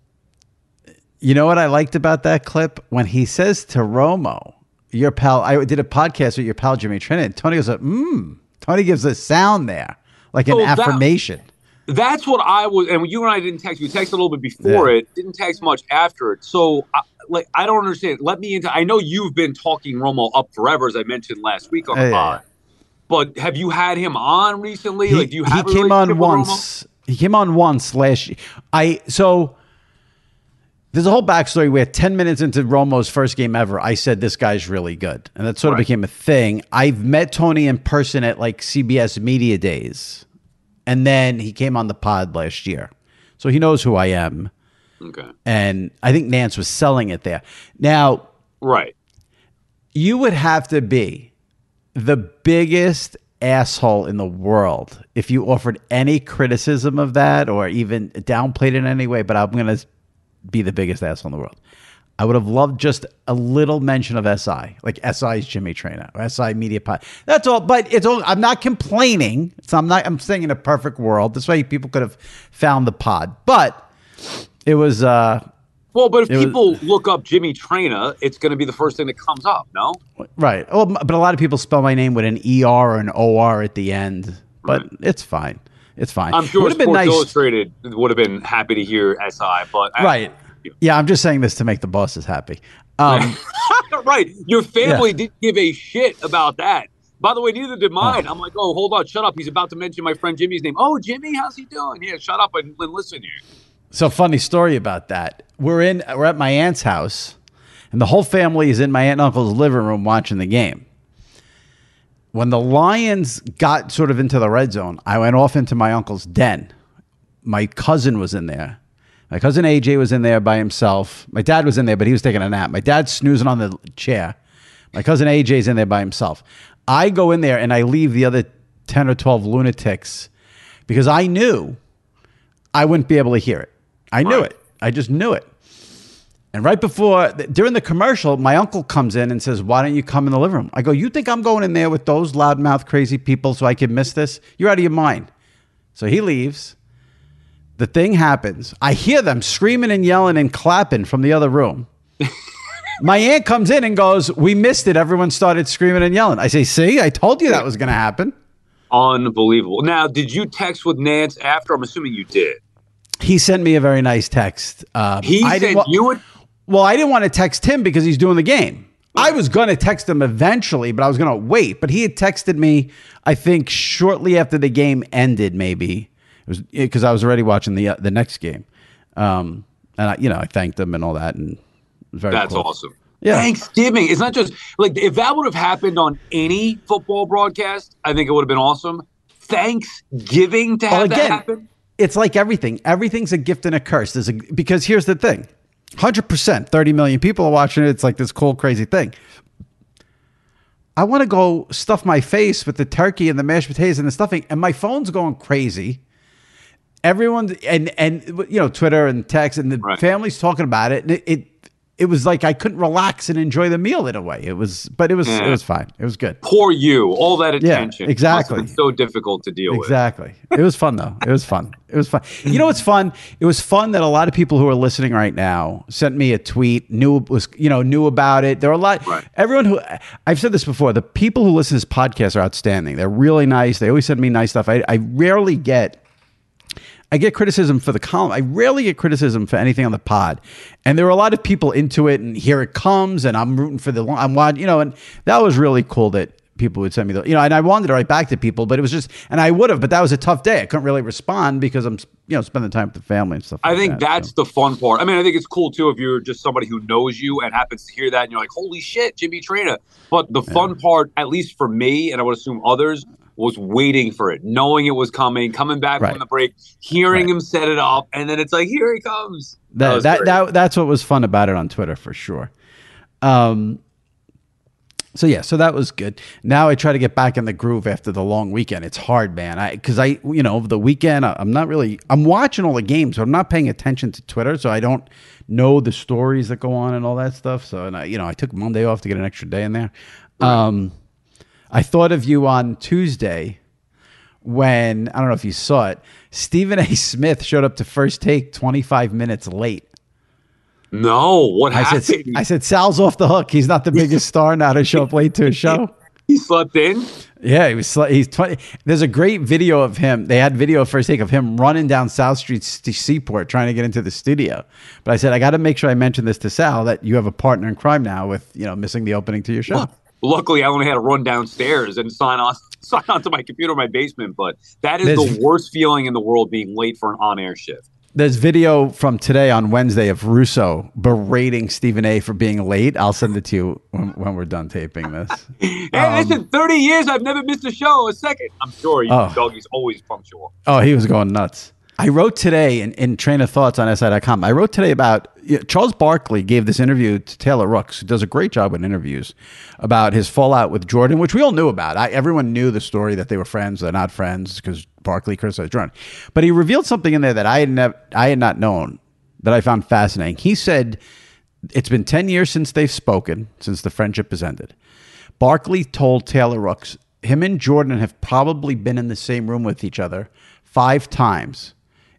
C: you know what I liked about that clip? When he says to Romo, your pal, I did a podcast with your pal Jimmy Traina, and Tony goes, mmm. Tony gives a sound there, like an
E: Oh, that-
C: affirmation.
E: That's what I was, and you and I didn't text. We texted a little bit before
C: Yeah.
E: it, didn't text much after it. So, I, like, I don't understand. Let me into. I know you've been talking Romo up forever, as I mentioned last week on the
C: Yeah, yeah,
E: pod. But have you had him on recently?
C: He,
E: like, do you have
C: he
E: a
C: came on
E: relationship with
C: once. He came on once last year. I so there's a whole backstory where ten minutes into Romo's first game ever, I said this guy's really good, and that sort of
E: Right.
C: became a thing. I've met Tony in person at like C B S Media Days, and then he came on the pod last year, so he knows who I am.
E: Romo? Okay,
C: And I think Nance was selling it there. Now,
E: right.
C: you would have to be the biggest asshole in the world if you offered any criticism of that or even downplayed it in any way, but I'm going to be the biggest asshole in the world. I would have loved just a little mention of S I, like S I's Jimmy Traina or S I Media Pod. That's all. But it's all. I'm not complaining. So I'm not. I'm saying in a perfect world, this way people could have found the pod. But it was. uh
E: Well, but if
C: It was-
E: people look up Jimmy Traina, it's going to be the first thing that comes up. No,
C: Right. Oh, but a lot of people spell my name with an E R or an O R at the end. But
E: Right.
C: it's fine. It's fine.
E: I'm
C: It
E: sure
C: would have
E: Sports
C: been nice.
E: Illustrated would have been happy to hear S I, but
C: Right. Yeah, I'm just saying this to make the bosses happy. Um,
E: right. Your family
C: Yeah.
E: didn't give a shit about that. By the way, neither did mine. I'm like, oh, hold on, shut up. He's about to mention my friend Jimmy's name. Oh, Jimmy, how's he doing? Yeah, shut up and, and listen here.
C: So funny story about that. We're in we're at my aunt's house, and the whole family is in my aunt and uncle's living room watching the game. When the Lions got sort of into the red zone, I went off into my uncle's den. My cousin was in there. My cousin A J was in there by himself. My dad was in there, but he was taking a nap. My dad's snoozing on the chair. My cousin A J's in there by himself. I go in there and I leave the other ten or twelve lunatics because I knew I wouldn't be able to hear it. I knew
E: Right.
C: it. I just knew it. And right before, during the commercial, my uncle comes in and says, why don't you come in the living room? I go, you think I'm going in there with those loudmouth crazy people so I can miss this? You're out of your mind. So he leaves. The thing happens. I hear them screaming and yelling and clapping from the other room. My aunt comes in and goes, we missed it. Everyone started screaming and yelling. I say, see, I told you that was going to happen.
E: Unbelievable. Now, did you text with Nance after? I'm assuming you did.
C: He sent me a very nice text. Um,
E: He
C: I didn't
E: sent
C: wa-
E: you a
C: Well, I didn't want to text him because he's doing the game. I was going to text him eventually, but I was going to wait. But he had texted me, I think, shortly after the game ended, maybe. It was because I was already watching the uh, the next game. Um, and, I, you know, I thanked him and all that. And it was very
E: That's
C: cool.
E: awesome.
C: Yeah.
E: Thanksgiving. It's not just like if that would have happened on any football broadcast, I think it would have been awesome. Thanksgiving to have
C: Well,
E: that
C: again,
E: happen.
C: it's like everything. Everything's a gift and a curse. There's a, because here's the thing. one hundred percent, thirty million people are watching it. It's like this cool, crazy thing. I want to go stuff my face with the turkey and the mashed potatoes and the stuffing, and my phone's going crazy. Everyone and and you know, Twitter and text and the
E: Right.
C: family's talking about it, and it, it it was like I couldn't relax and enjoy the meal in a way. It was, but it was
E: Yeah.
C: it was fine. It was good.
E: Poor you. All that
C: Yeah,
E: attention.
C: exactly.
E: Must have been so difficult to deal with.
C: Exactly. It was fun though. It was fun. It was fun. You know what's fun? It was fun that a lot of people who are listening right now sent me a tweet, knew it was, you know, knew about it. There were a lot.
E: Right.
C: Everyone who I've said this before, the people who listen to this podcast are outstanding. They're really nice. They always send me nice stuff. I, I rarely get I get criticism for the column. I rarely get criticism for anything on the pod. And there were a lot of people into it, and here it comes, and I'm rooting for the long, I'm watching, you know, and that was really cool that people would send me the, you know, and I wanted to write back to people, but it was just, and I would have, but that was a tough day. I couldn't really respond because I'm, you know, spending time with the family and stuff
E: I
C: like
E: think
C: that,
E: that's
C: so.
E: the fun part. I mean, I think it's cool too if you're just somebody who knows you and happens to hear that and you're like, holy shit, Jimmy Traina. But the fun yeah. part, at least for me, and I would assume others, was waiting for it, knowing it was coming, coming back
C: right.
E: from the break, hearing
C: right.
E: him set it up, and then it's like, here he comes.
C: That that, that, that that's what was fun about it on Twitter for sure. Um. So yeah, so that was good. Now I try to get back in the groove after the long weekend. It's hard, man. I because I you know over the weekend I'm not really I'm watching all the games, but I'm not paying attention to Twitter, so I don't know the stories that go on and all that stuff. So and I you know I took Monday off to get an extra day in there. Right. Um, I thought of you on Tuesday when I don't know if you saw it. Stephen A. Smith showed up to First Take twenty-five minutes late.
E: No, what
C: I
E: happened?
C: said, I said, Sal's off the hook. He's not the biggest star now to show up late to a show.
E: He slept in?
C: Yeah, he was. He's twenty. There's a great video of him. They had video First Take of him running down South Street to Seaport trying to get into the studio. But I said, I got to make sure I mention this to Sal that you have a partner in crime now with, you know, missing the opening to your show.
E: Well, luckily, I only had to run downstairs and sign on, sign onto my computer in my basement. But that is There's, the worst feeling in the world, being late for an on-air shift.
C: There's video from today on Wednesday of Russo berating Stephen A. for being late. I'll send it to you when, when we're done taping this.
E: Hey,
C: um,
E: listen, thirty years, I've never missed a show a second. I'm sure you,
C: oh.
E: Dougie's always punctual.
C: Oh, he was going nuts. I wrote today in, in Train of Thoughts on S I dot com. I wrote today about you know, Charles Barkley gave this interview to Taylor Rooks, who does a great job with interviews, about his fallout with Jordan, which we all knew about. I, everyone knew the story that they were friends. They're not friends because Barkley criticized Jordan. But he revealed something in there that I had, nev- I had not known that I found fascinating. He said it's been ten years since they've spoken, since the friendship has ended. Barkley told Taylor Rooks, him and Jordan have probably been in the same room with each other five times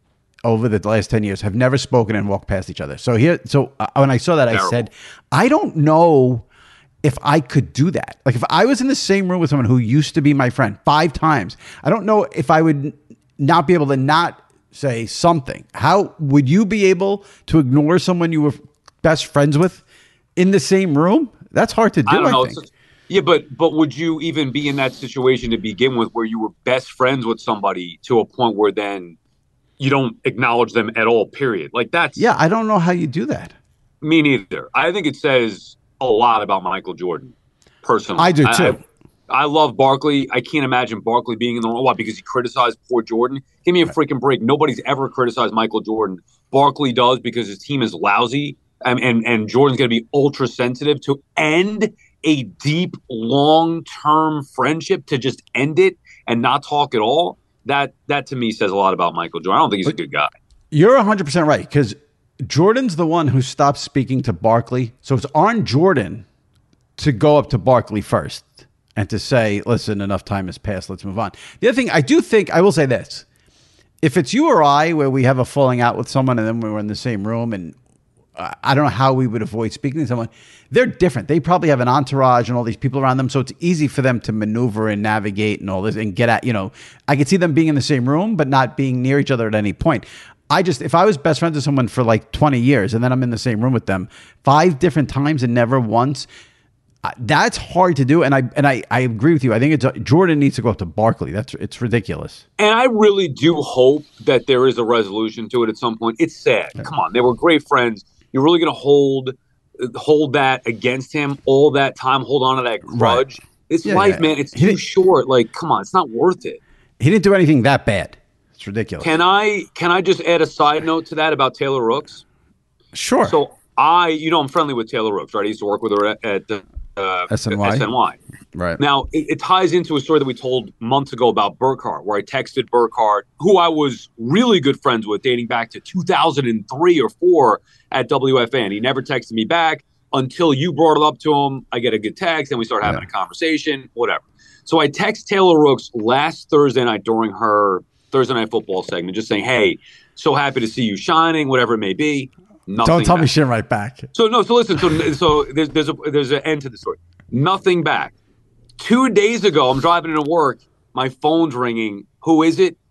C: over the last ten years, have never spoken and walked past each other. So here, so uh, when I saw that, Terrible. I said, I don't know if I could do that. Like if I was in the same room with someone who used to be my friend five times, I don't know if I would not be able to not say something. How would you be able to ignore someone you were best friends with in the same room? That's hard to do,
E: I, don't
C: I
E: know.
C: think.
E: Yeah, but but would you even be in that situation to begin with where you were best friends with somebody to a point where then you don't acknowledge them at all, period? Like that's...
C: Yeah, I don't know how you do that.
E: Me neither. I think it says a lot about Michael Jordan, personally.
C: I do too.
E: I, I love Barkley. I can't imagine Barkley being in the wrong. Why? Because he criticized poor Jordan? Give me a freaking break. Nobody's ever criticized Michael Jordan. Barkley does because his team is lousy, and, and, and Jordan's going to be ultra sensitive. To end a deep, long-term friendship, to just end it and not talk at all, that, that to me says a lot about Michael Jordan. I don't think he's a good guy.
C: You're one hundred percent right, because Jordan's the one who stopped speaking to Barkley. So it's on Jordan to go up to Barkley first and to say, listen, enough time has passed. Let's move on. The other thing, I do think, I will say this. If it's you or I where we have a falling out with someone and then we were in the same room and uh, I don't know how we would avoid speaking to someone, they're different. They probably have an entourage and all these people around them. So it's easy for them to maneuver and navigate and all this and get at, you know, I could see them being in the same room, but not being near each other at any point. I just, if I was best friends with someone for like twenty years and then I'm in the same room with them five different times and never once, uh, that's hard to do. And I and I, I agree with you. I think it's Jordan needs to go up to Barkley. That's it's ridiculous.
E: And I really do hope that there is a resolution to it at some point. It's sad. Yeah. Come on, they were great friends. You're really going to hold hold that against him all that time? Hold on to that grudge? Right. It's yeah, life, yeah. man. It's he too short. Like, come on, it's not worth it.
C: He didn't do anything that bad. It's ridiculous.
E: Can I can I just add a side note to that about Taylor Rooks?
C: Sure.
E: So I, you know, I'm friendly with Taylor Rooks, right? I used to work with her at, at uh,
C: S N Y.
E: S N Y.
C: Right.
E: Now, it, it ties into a story that we told months ago about Burkhardt, where I texted Burkhardt, who I was really good friends with dating back to two thousand three or four at W F A. And he never texted me back until you brought it up to him. I get a good text, and we start having yeah. a conversation, whatever. So I text Taylor Rooks last Thursday night during her Thursday Night Football segment, just saying, hey, so happy to see you shining, whatever it may be. Nothing
C: Don't tell
E: back.
C: me shit right back.
E: So no, so listen, so so there's there's a there's an end to the story. Nothing back. Two days ago, I'm driving into work, my phone's ringing. Who is it?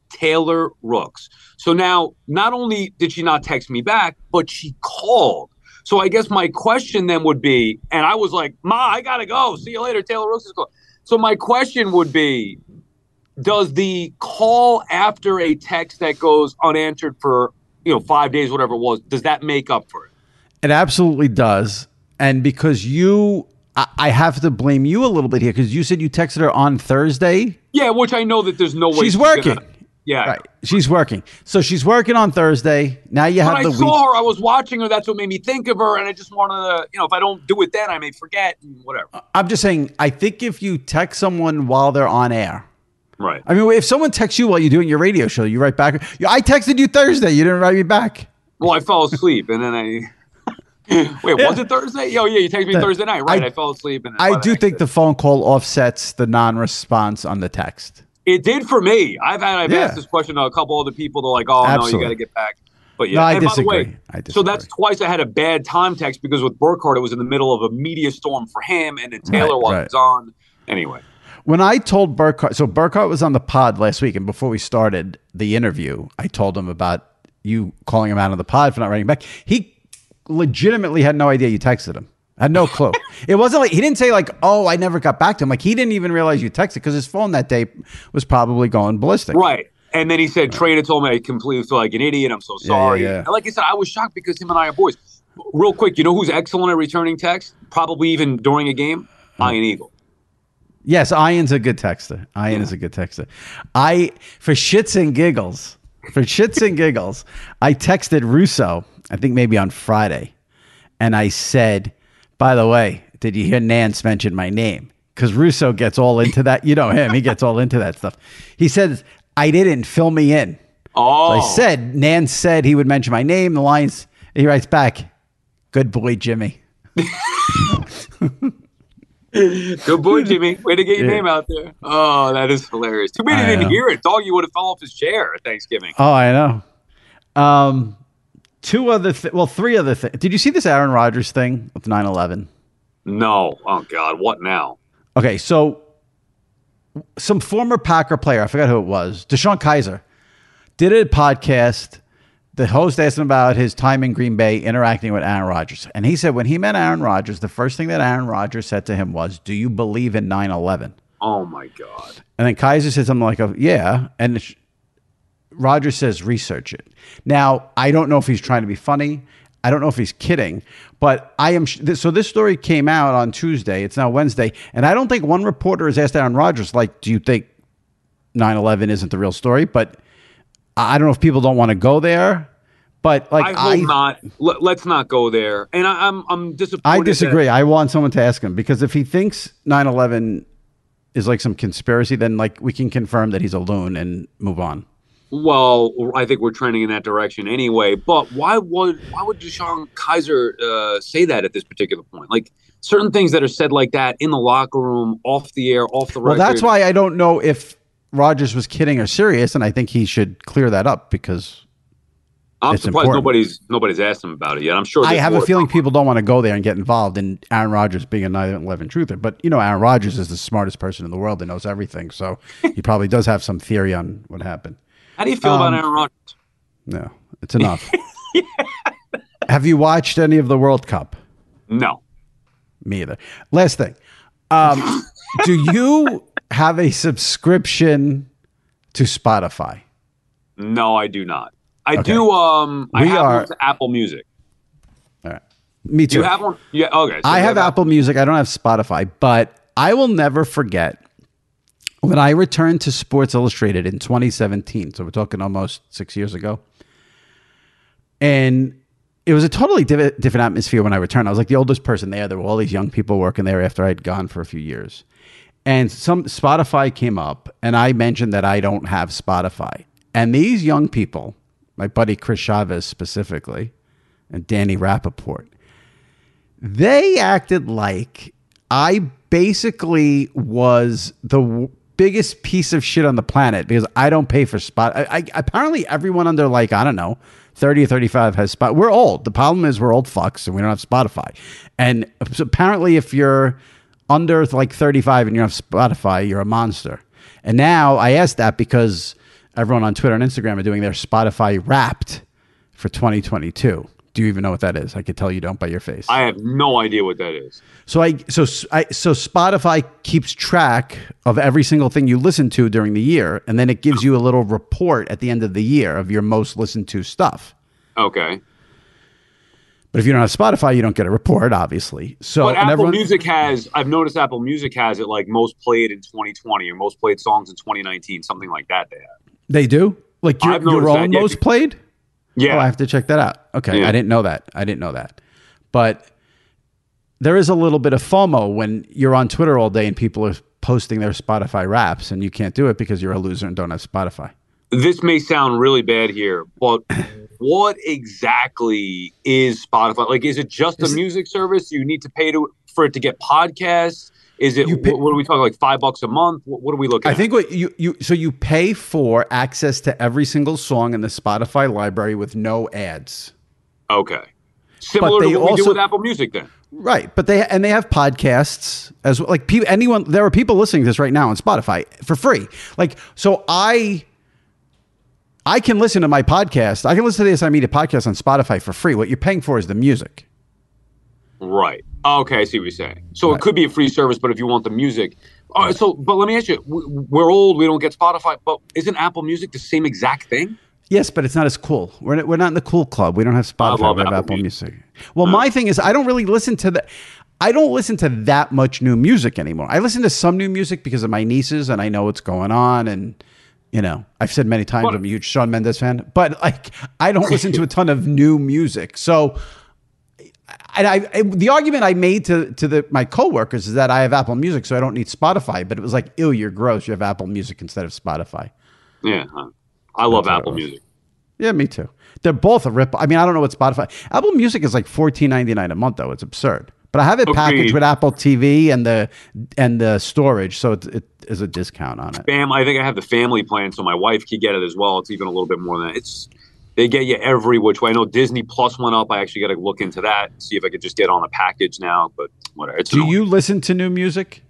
E: Taylor Rooks. So now, not only did she not text me back, but she called. So I guess my question then would be, and I was like, Ma, I got to go. See you later. Taylor Rooks is calling. So my question would be, does the call after a text that goes unanswered for, you know, five days, whatever it was, does that make up for it?
C: It absolutely does. And because you, I, I have to blame you a little bit here because you said you texted her on Thursday.
E: Yeah, which I know that there's no way
C: she's, she's working.
E: Gonna, yeah,
C: right. She's working. So she's working on Thursday. Now you have
E: when
C: the
E: I
C: week.
E: saw her, I was watching her. That's what made me think of her. And I just wanted to, you know, if I don't do it then, I may forget and whatever.
C: I'm just saying, I think if you text someone while they're on air.
E: Right.
C: I mean, if someone texts you while you're doing your radio show, you write back. I texted you Thursday. You didn't write me back.
E: Well, I fell asleep and then I. Wait, yeah. was it Thursday? Oh, yeah, you texted me the, Thursday night, right? I, I fell asleep. And
C: I do think the phone call offsets the non-response on the text.
E: It did for me. I've had I've
C: yeah.
E: asked this question to a couple other people. They're like, "Oh
C: Absolutely.
E: no, you got to get back." But yeah,
C: no, I
E: and
C: disagree.
E: by the way,
C: I disagree.
E: So that's twice I had a bad time text because with Burkhardt, it was in the middle of a media storm for him, and then Taylor
C: right,
E: was
C: right.
E: on. Anyway,
C: when I told Burkhardt, so Burkhardt was on the pod last week, and before we started the interview, I told him about you calling him out on the pod for not writing back. He legitimately had no idea you texted him. Had no clue. It wasn't like he didn't say like, "Oh, I never got back to him." Like he didn't even realize you texted because his phone that day was probably going ballistic.
E: Right. And then he said, Trader told me I completely feel like an idiot. I'm so sorry.
C: Yeah, yeah, yeah.
E: And like I said, I was shocked because him and I are boys. Real quick, you know who's excellent at returning text? Probably even during a game? Mm. Ian Eagle.
C: Yes, Ian's a good texter. Ian yeah. is a good texter. I, for shits and giggles, for shits and giggles, I texted Russo, I think maybe on Friday, and I said, by the way, did you hear Nance mention my name? Because Russo gets all into that. You know him. He gets all into that stuff. He says, I didn't, fill me in.
E: Oh.
C: So I said, Nance said he would mention my name. The Lions, he writes back, good boy, Jimmy.
E: Good boy, Jimmy. Way to get your yeah. name out there. Oh, that is hilarious. Too bad he didn't hear it. Dog, you would have fell off his chair at Thanksgiving.
C: Oh, I know. Um, two other, th- well, three other things. Did you see this Aaron Rodgers thing with nine eleven?
E: No. Oh, God. What now?
C: Okay, so some former Packer player, I forgot who it was, Deshaun Kaiser, did a podcast. The host asked him about his time in Green Bay interacting with Aaron Rodgers. And he said when he met Aaron Rodgers, the first thing that Aaron Rodgers said to him was, do you believe in nine eleven?
E: Oh, my God.
C: And then Kaiser said something like, oh, yeah. And Rodgers says, research it. Now, I don't know if he's trying to be funny. I don't know if he's kidding. But I am. So this story came out on Tuesday. It's now Wednesday. And I don't think one reporter has asked Aaron Rodgers, like, do you think nine eleven isn't the real story? But I don't know if people don't want to go there. But like,
E: I hope I, not. Let, let's not go there. And I, I'm I'm disappointed.
C: I disagree.
E: That,
C: I want someone to ask him because if he thinks nine eleven is like some conspiracy, then like we can confirm that he's a loon and move on.
E: Well, I think we're trending in that direction anyway. But why would why would Deshaun Kaiser uh, say that at this particular point? Like certain things that are said like that in the locker room, off the air, off the record.
C: Well, that's why I don't know if Rodgers was kidding or serious, and I think he should clear that up because
E: I'm
C: it's
E: surprised
C: important.
E: nobody's nobody's asked him about it yet. I'm sure.
C: I have a feeling people don't want to go there and get involved in Aaron Rodgers being a nine eleven truther. But you know, Aaron Rodgers is the smartest person in the world that knows everything, so he probably does have some theory on what happened.
E: How do you feel
C: um,
E: about Aaron Rodgers?
C: No, it's enough. Yeah. Have you watched any of the World Cup?
E: No.
C: Me either. Last thing. Um, do you have a subscription to Spotify?
E: No, I do not. I
C: okay.
E: do. Um, I
C: we
E: have
C: are,
E: one to Apple Music.
C: All right. Me too.
E: Do you have one? Yeah. Okay. So
C: I have,
E: have
C: Apple Music. I don't have Spotify, but I will never forget when I returned to Sports Illustrated in twenty seventeen. So we're talking almost six years ago. And it was a totally div- different atmosphere when I returned. I was like the oldest person there. There were all these young people working there after I'd gone for a few years. And some Spotify came up, and I mentioned that I don't have Spotify. And these young people, my buddy Chris Chavez specifically, and Danny Rappaport, they acted like I basically was the w- biggest piece of shit on the planet because I don't pay for Spot. I, I, apparently, everyone under like, I don't know, thirty or thirty-five has Spot. We're old. The problem is we're old fucks and we don't have Spotify. And so apparently, if you're under like thirty-five and you have Spotify, you're a monster. And now I asked that because everyone on Twitter and Instagram are doing their Spotify Wrapped for twenty twenty-two. Do you even know what that is? I could tell you don't by your face.
E: I have no idea what that is.
C: So I so I so Spotify keeps track of every single thing you listen to during the year, and then it gives you a little report at the end of the year of your most listened to stuff.
E: Okay.
C: But if you don't have Spotify, you don't get a report, obviously. So
E: but Apple
C: everyone,
E: Music has, I've noticed Apple Music has it like most played in twenty twenty or most played songs in twenty nineteen, something like that they have.
C: They do? Like your, your own
E: that, yeah.
C: most played?
E: Yeah.
C: Oh, I have to check that out. Okay,
E: yeah.
C: I didn't know that. I didn't know that. But there is a little bit of FOMO when you're on Twitter all day and people are posting their Spotify Wraps and you can't do it because you're a loser and don't have Spotify.
E: This may sound really bad here, but what exactly is Spotify? Like, is it just
C: is
E: a music it, service? You need to pay to for it to get podcasts? Is it, pay, what, what are we talking, like five bucks a month? What, what are we looking
C: I
E: at? I
C: think what you, you, so you pay for access to every single song in the Spotify library with no ads.
E: Okay. Similar to what also, we do with Apple Music then.
C: Right. But they, and they have podcasts as well. Like people, anyone, there are people listening to this right now on Spotify for free. Like, so I, I can listen to my podcast. I can listen to the S I Media podcast on Spotify for free. What you're paying for is the music.
E: Right. Okay, I see what you're saying. So right. It could be a free service, but if you want the music. All right, so, but let me ask you, we're old, we don't get Spotify, but isn't Apple Music the same exact thing?
C: Yes, but it's not as cool. We're, we're not in the cool club. We don't have Spotify. We have Apple, Apple Music. Music. Well, uh, my thing is, I don't really listen to the, I don't listen to that much new music anymore. I listen to some new music because of my nieces and I know what's going on. And, you know, I've said many times, but, I'm a huge Shawn Mendes fan, but like, I don't listen to a ton of new music. So, And I, I, the argument I made to to the, my coworkers is that I have Apple Music, so I don't need Spotify. But it was like, ew, you're gross. You have Apple Music instead of Spotify.
E: Yeah, I love That's Apple Music.
C: Yeah, me too. They're both a rip. I mean, I don't know what Spotify. Apple Music is like fourteen ninety-nine a month, though. It's absurd. But I have it packaged Agreed. with Apple T V and the and the storage, so it, it is a discount on it.
E: Fam, I think I have the family plan, so my wife can get it as well. It's even a little bit more than that. It's. They get you every which way. I know Disney Plus went up. I actually got to look into that, see if I could just get on a package now. But whatever. It's
C: Do
E: annoying.
C: you listen to new music?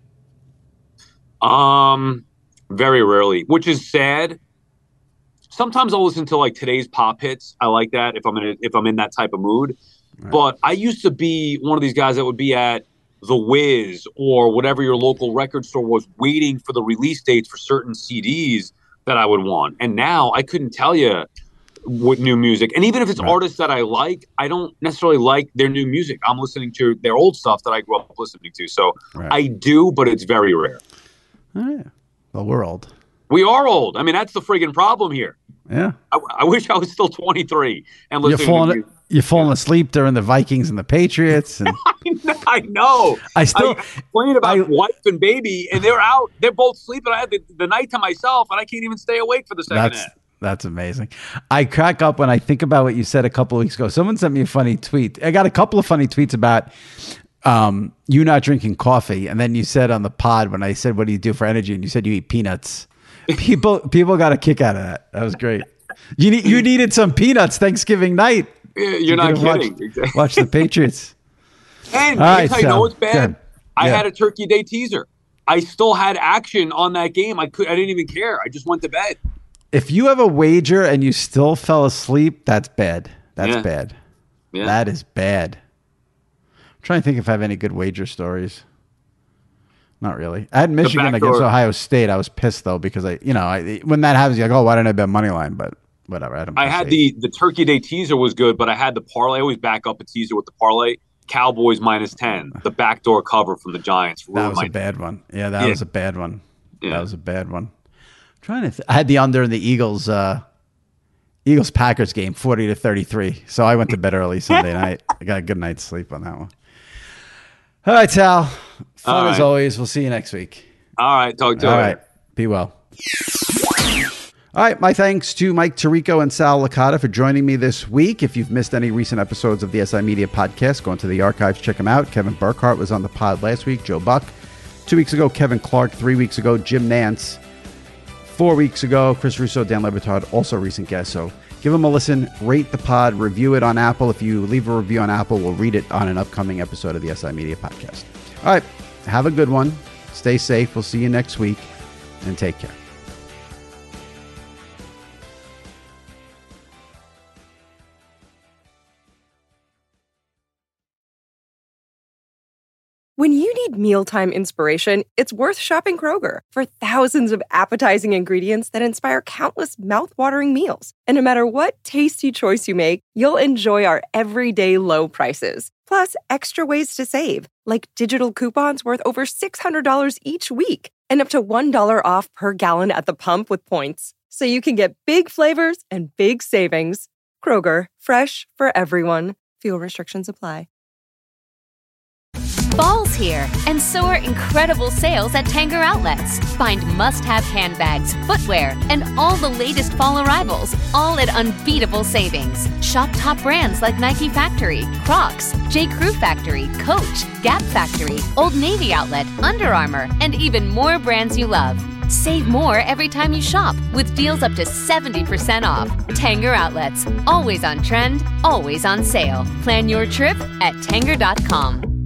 E: Um, very rarely, which is sad. Sometimes I'll listen to like today's pop hits. I like that if I'm in a, if I'm in that type of mood. Right. But I used to be one of these guys that would be at The Wiz or whatever your local record store was, waiting for the release dates for certain C Ds that I would want. And now I couldn't tell you what new music. And even if it's right. artists that I like, I don't necessarily like their new music. I'm listening to their old stuff that I grew up listening to. So right. I do, but it's very rare.
C: Oh, yeah. Well, we're old.
E: We are old. I mean, that's the friggin' problem here.
C: Yeah.
E: I, I wish I was still twenty-three and listening
C: you're falling,
E: to music.
C: You're falling asleep during the Vikings and the Patriots. And
E: I know.
C: I still
E: I complained about I, wife and baby, and they're out. They're both sleeping. I had the, the night to myself, and I can't even stay awake for the second
C: that's,
E: half.
C: That's amazing. I crack up when I think about what you said a couple of weeks ago. Someone sent me a funny tweet. I got a couple of funny tweets about um, you not drinking coffee. And then you said on the pod when I said, what do you do for energy? And you said you eat peanuts. People people got a kick out of that. That was great. You need, you needed some peanuts Thanksgiving night.
E: You're you not kidding.
C: Watch, exactly. watch the Patriots.
E: And right, you know what's bad? I
C: yeah.
E: had a Turkey Day teaser. I still had action on that game. I could. I didn't even care. I just went to bed.
C: If you have a wager and you still fell asleep, that's bad. That's
E: yeah.
C: bad.
E: Yeah.
C: That is bad. I'm trying to think if I have any good wager stories. Not really. I had Michigan against Ohio State. I was pissed though because I, you know, I, when that happens, you're like, oh, why didn't I bet money line? But whatever. I,
E: I had the the Turkey Day teaser was good, but I had the parlay. I always back up a teaser with the parlay. Cowboys minus ten. The backdoor cover from the Giants.
C: That was a bad one. Yeah, that
E: yeah.
C: was a bad one.
E: Yeah.
C: That was a bad one. I'm trying to. Th- I had the under in the Eagles. Uh, Eagles Packers game, forty to thirty-three. So I went to bed early Sunday night. I got a good night's sleep on that one. All right, Tal. Fun
E: All right.
C: as always. We'll see you next week.
E: All right. Talk to you
C: All
E: later.
C: right. Be well. All right. My thanks to Mike Tirico and Sal Licata for joining me this week. If you've missed any recent episodes of the S I Media podcast, go into the archives, check them out. Kevin Burkhardt was on the pod last week. Joe Buck. Two weeks ago, Kevin Clark. Three weeks ago, Jim Nance. Four weeks ago, Chris Russo, Dan Le Batard, also recent guests. So give them a listen, rate the pod, review it on Apple. If you leave a review on Apple, we'll read it on an upcoming episode of the S I Media podcast. All right. Have a good one. Stay safe. We'll see you next week. And take care.
B: need mealtime inspiration, it's worth shopping Kroger for thousands of appetizing ingredients that inspire countless mouth-watering meals. And no matter what tasty choice you make, you'll enjoy our everyday low prices. Plus, extra ways to save, like digital coupons worth over six hundred dollars each week and up to one dollar off per gallon at the pump with points. So you can get big flavors and big savings. Kroger, fresh for everyone. Fuel restrictions apply.
G: Fall's here, and so are incredible sales at Tanger Outlets. Find must-have handbags, footwear, and all the latest fall arrivals, all at unbeatable savings. Shop top brands like Nike Factory, Crocs, J. Crew Factory, Coach, Gap Factory, Old Navy Outlet, Under Armour, and even more brands you love. Save more every time you shop with deals up to seventy percent off. Tanger Outlets, always on trend, always on sale. Plan your trip at Tanger dot com.